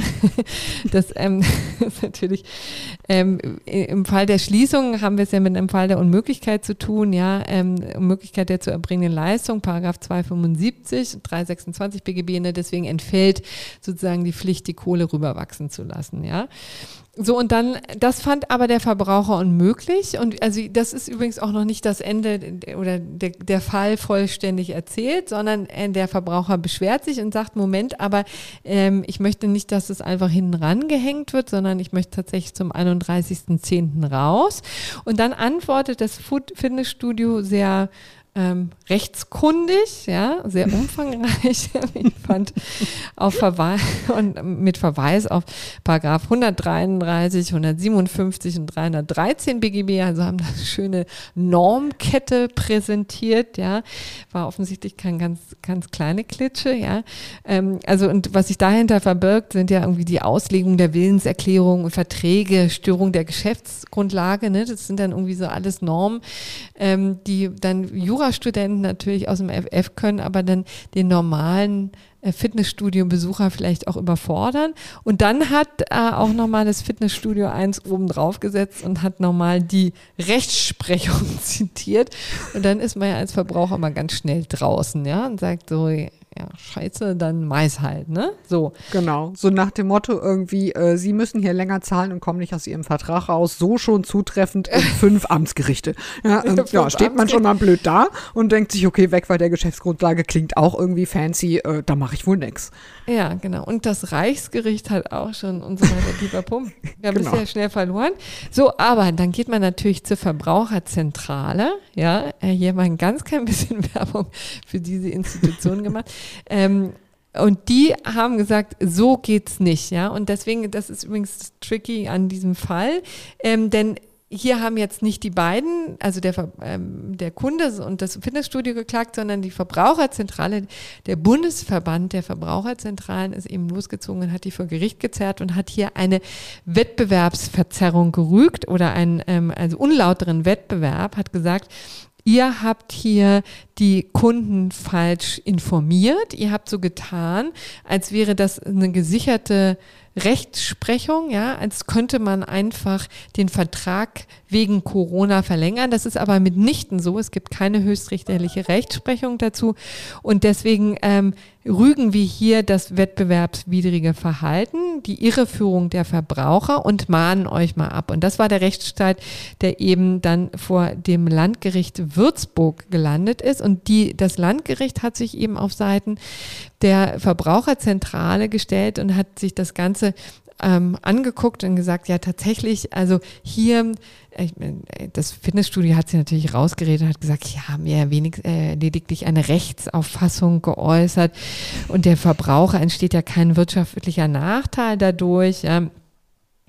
das ähm, ist natürlich ähm, im Fall der Schließung haben wir es ja mit einem Fall der Unmöglichkeit zu tun, ja, ähm, Unmöglichkeit der zu erbringenden Leistung, Paragraph zweihundertfünfundsiebzig, dreihundertsechsundzwanzig B G B, ne, deswegen entfällt sozusagen die Pflicht, die Kohle rüberwachsen zu lassen, ja. So, und dann, das fand aber der Verbraucher unmöglich und also das ist übrigens auch noch nicht das Ende oder der, der Fall vollständig erzählt, sondern der Verbraucher beschwert sich und sagt, Moment, aber ähm, ich möchte nicht, dass es einfach hinten rangehängt wird, sondern ich möchte tatsächlich zum einunddreißigsten zehnten raus. Und dann antwortet das Fitnessstudio sehr Ähm, rechtskundig, ja, sehr umfangreich, ich fand, auf Verweis und mit Verweis auf Paragraph hundertdreiunddreißig, hundertsiebenundfünfzig und dreihundertdreizehn B G B, also haben da eine schöne Normkette präsentiert, ja, war offensichtlich kein ganz, ganz kleine Klitsche, ja, ähm, also und was sich dahinter verbirgt, sind ja irgendwie die Auslegung der Willenserklärung und Verträge, Störung der Geschäftsgrundlage, ne, das sind dann irgendwie so alles Normen, ähm, die dann Jura Studenten natürlich aus dem F F können, aber dann den normalen äh, Fitnessstudio-Besucher vielleicht auch überfordern. Und dann hat äh, auch nochmal das Fitnessstudio eins oben drauf gesetzt und hat nochmal die Rechtsprechung zitiert. Und dann ist man ja als Verbraucher mal ganz schnell draußen, ja, und sagt so, ja, scheiße, dann Mais halt, ne? So. Genau, so nach dem Motto irgendwie, äh, Sie müssen hier länger zahlen und kommen nicht aus Ihrem Vertrag raus, so schon zutreffend in fünf Amtsgerichte. Ja, ähm, ja, steht man schon mal blöd da und denkt sich, okay, weg bei der Geschäftsgrundlage, klingt auch irgendwie fancy, äh, da mache ich wohl nix. Ja, genau. Und das Reichsgericht hat auch schon und so weiter, lieber Pump. Wir haben genau. Das ja schnell verloren. So, aber dann geht man natürlich zur Verbraucherzentrale, ja, hier mal ein ganz klein bisschen Werbung für diese Institution gemacht. Ähm, und die haben gesagt, so geht's nicht, ja. Und deswegen, das ist übrigens tricky an diesem Fall, ähm, denn hier haben jetzt nicht die beiden, also der, ähm, der Kunde und das Fitnessstudio geklagt, sondern die Verbraucherzentrale, der Bundesverband der Verbraucherzentralen ist eben losgezogen und hat die vor Gericht gezerrt und hat hier eine Wettbewerbsverzerrung gerügt oder einen ähm, also unlauteren Wettbewerb, hat gesagt, ihr habt hier die Kunden falsch informiert. Ihr habt so getan, als wäre das eine gesicherte Rechtsprechung, ja, als könnte man einfach den Vertrag wegen Corona verlängern. Das ist aber mitnichten so. Es gibt keine höchstrichterliche Rechtsprechung dazu. Und deswegen ähm, rügen wir hier das wettbewerbswidrige Verhalten, die Irreführung der Verbraucher und mahnen euch mal ab. Und das war der Rechtsstreit, der eben dann vor dem Landgericht Würzburg gelandet ist. Und die, das Landgericht hat sich eben auf Seiten der Verbraucherzentrale gestellt und hat sich das Ganze ähm, angeguckt und gesagt, ja tatsächlich, also hier, ich, das Fitnessstudio hat sich natürlich rausgeredet und hat gesagt, ja, haben ja wenig, äh, lediglich eine Rechtsauffassung geäußert und der Verbraucher entsteht ja kein wirtschaftlicher Nachteil dadurch, ja.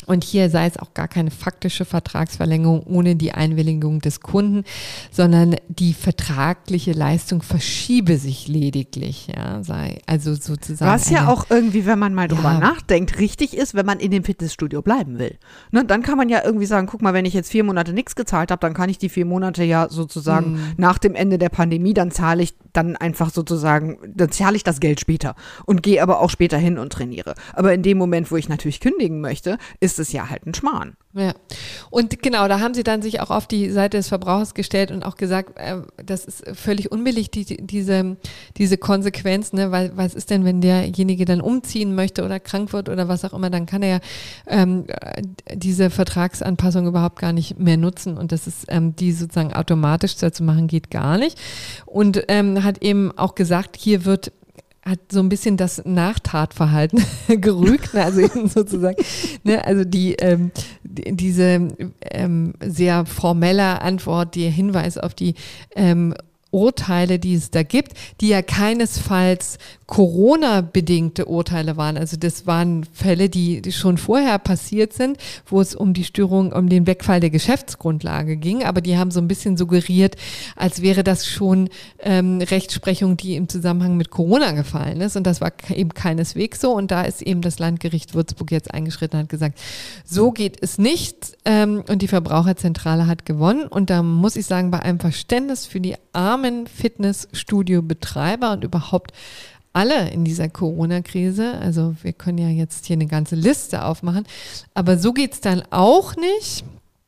Und hier sei es auch gar keine faktische Vertragsverlängerung ohne die Einwilligung des Kunden, sondern die vertragliche Leistung verschiebe sich lediglich, ja, sei also sozusagen. Was ja eine, auch irgendwie, wenn man mal drüber ja, nachdenkt, richtig ist, wenn man in dem Fitnessstudio bleiben will. Ne, dann kann man ja irgendwie sagen, guck mal, wenn ich jetzt vier Monate nichts gezahlt habe, dann kann ich die vier Monate ja sozusagen hm. nach dem Ende der Pandemie, dann zahle ich dann einfach sozusagen, dann zahle ich das Geld später und gehe aber auch später hin und trainiere. Aber in dem Moment, wo ich natürlich kündigen möchte, ist es ja halt ein Schmarrn. Ja, und genau, da haben sie dann sich auch auf die Seite des Verbrauchers gestellt und auch gesagt, äh, das ist völlig unbillig, die, diese, diese Konsequenz, ne? weil was ist denn, wenn derjenige dann umziehen möchte oder krank wird oder was auch immer, dann kann er ja ähm, diese Vertragsanpassung überhaupt gar nicht mehr nutzen und das ist, ähm, die sozusagen automatisch zu machen, geht gar nicht. Und ähm, hat eben auch gesagt, hier wird hat so ein bisschen das Nachtatverhalten gerügt, ne? Also eben sozusagen, ne? Also die, ähm, die diese ähm, sehr formelle Antwort, der Hinweis auf die ähm, Urteile, die es da gibt, die ja keinesfalls Corona-bedingte Urteile waren. Also das waren Fälle, die, die schon vorher passiert sind, wo es um die Störung, um den Wegfall der Geschäftsgrundlage ging. Aber die haben so ein bisschen suggeriert, als wäre das schon ähm, Rechtsprechung, die im Zusammenhang mit Corona gefallen ist. Und das war eben keineswegs so. Und da ist eben das Landgericht Würzburg jetzt eingeschritten und hat gesagt, so geht es nicht. Ähm, und die Verbraucherzentrale hat gewonnen. Und da muss ich sagen, bei einem Verständnis für die armen Fitnessstudio-Betreiber und überhaupt alle in dieser Corona-Krise, also wir können ja jetzt hier eine ganze Liste aufmachen, aber so geht's dann auch nicht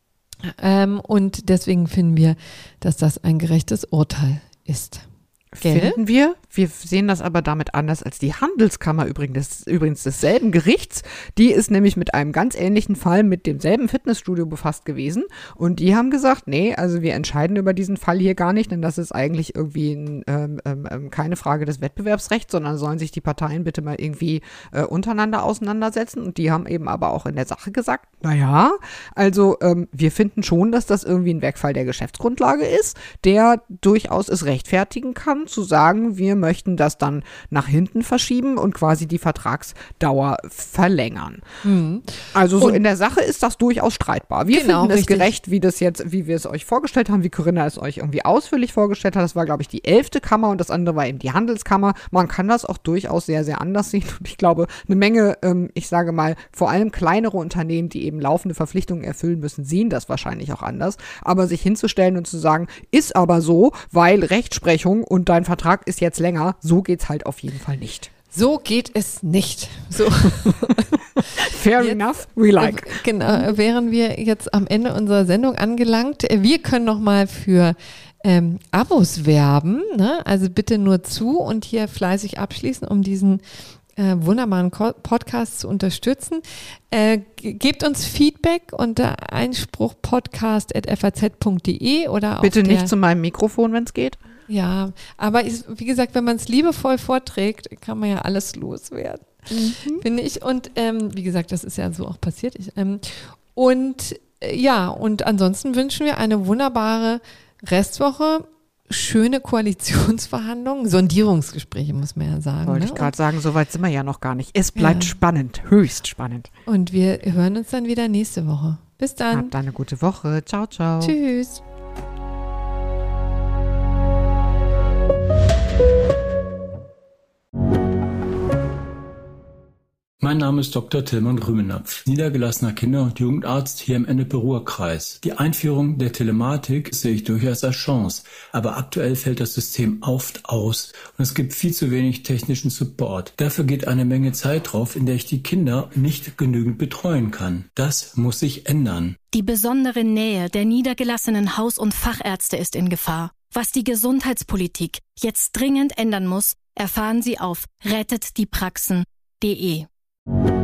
ähm, und deswegen finden wir, dass das ein gerechtes Urteil ist. Gell? Finden wir. Wir sehen das aber damit anders als die Handelskammer übrigens, übrigens desselben Gerichts. Die ist nämlich mit einem ganz ähnlichen Fall mit demselben Fitnessstudio befasst gewesen. Und die haben gesagt, nee, also wir entscheiden über diesen Fall hier gar nicht, denn das ist eigentlich irgendwie ein, ähm, ähm, keine Frage des Wettbewerbsrechts, sondern sollen sich die Parteien bitte mal irgendwie äh, untereinander auseinandersetzen. Und die haben eben aber auch in der Sache gesagt, naja, also ähm, wir finden schon, dass das irgendwie ein Wegfall der Geschäftsgrundlage ist, der durchaus es rechtfertigen kann, zu sagen, wir möchten das dann nach hinten verschieben und quasi die Vertragsdauer verlängern. Mhm. Also so und in der Sache ist das durchaus streitbar. Wir genau, finden es richtig gerecht, wie das jetzt, wie wir es euch vorgestellt haben, wie Corinna es euch irgendwie ausführlich vorgestellt hat. Das war, glaube ich, die elfte Kammer und das andere war eben die Handelskammer. Man kann das auch durchaus sehr, sehr anders sehen und ich glaube, eine Menge, ähm, ich sage mal, vor allem kleinere Unternehmen, die eben laufende Verpflichtungen erfüllen müssen, sehen das wahrscheinlich auch anders. Aber sich hinzustellen und zu sagen, ist aber so, weil Rechtsprechung und dein Vertrag ist jetzt länger, so geht's halt auf jeden Fall nicht. So geht es nicht. So. Fair jetzt, enough, we like. Genau, wären wir jetzt am Ende unserer Sendung angelangt. Wir können nochmal für ähm, Abos werben, ne? Also bitte nur zu und hier fleißig abschließen, um diesen äh, wunderbaren Ko- Podcast zu unterstützen. Äh, g- gebt uns Feedback unter einspruch podcast at f a z punkt d e oder auf bitte der, nicht zu meinem Mikrofon, wenn es geht. Ja, aber ist, wie gesagt, wenn man es liebevoll vorträgt, kann man ja alles loswerden, mhm. finde ich. Und ähm, wie gesagt, das ist ja so auch passiert. Ich, ähm, und äh, ja, und ansonsten wünschen wir eine wunderbare Restwoche, schöne Koalitionsverhandlungen, Sondierungsgespräche, muss man ja sagen. Wollte ne? ich gerade sagen, so weit sind wir ja noch gar nicht. Es bleibt ja spannend, höchst spannend. Und wir hören uns dann wieder nächste Woche. Bis dann. Habt eine gute Woche. Ciao, ciao. Tschüss. Mein Name ist Doktor Tilman Rümenapf, niedergelassener Kinder- und Jugendarzt hier im Ennepe-Ruhr-Kreis. Die Einführung der Telematik sehe ich durchaus als Chance, aber aktuell fällt das System oft aus und es gibt viel zu wenig technischen Support. Dafür geht eine Menge Zeit drauf, in der ich die Kinder nicht genügend betreuen kann. Das muss sich ändern. Die besondere Nähe der niedergelassenen Haus- und Fachärzte ist in Gefahr. Was die Gesundheitspolitik jetzt dringend ändern muss, erfahren Sie auf rettet die praxen punkt de.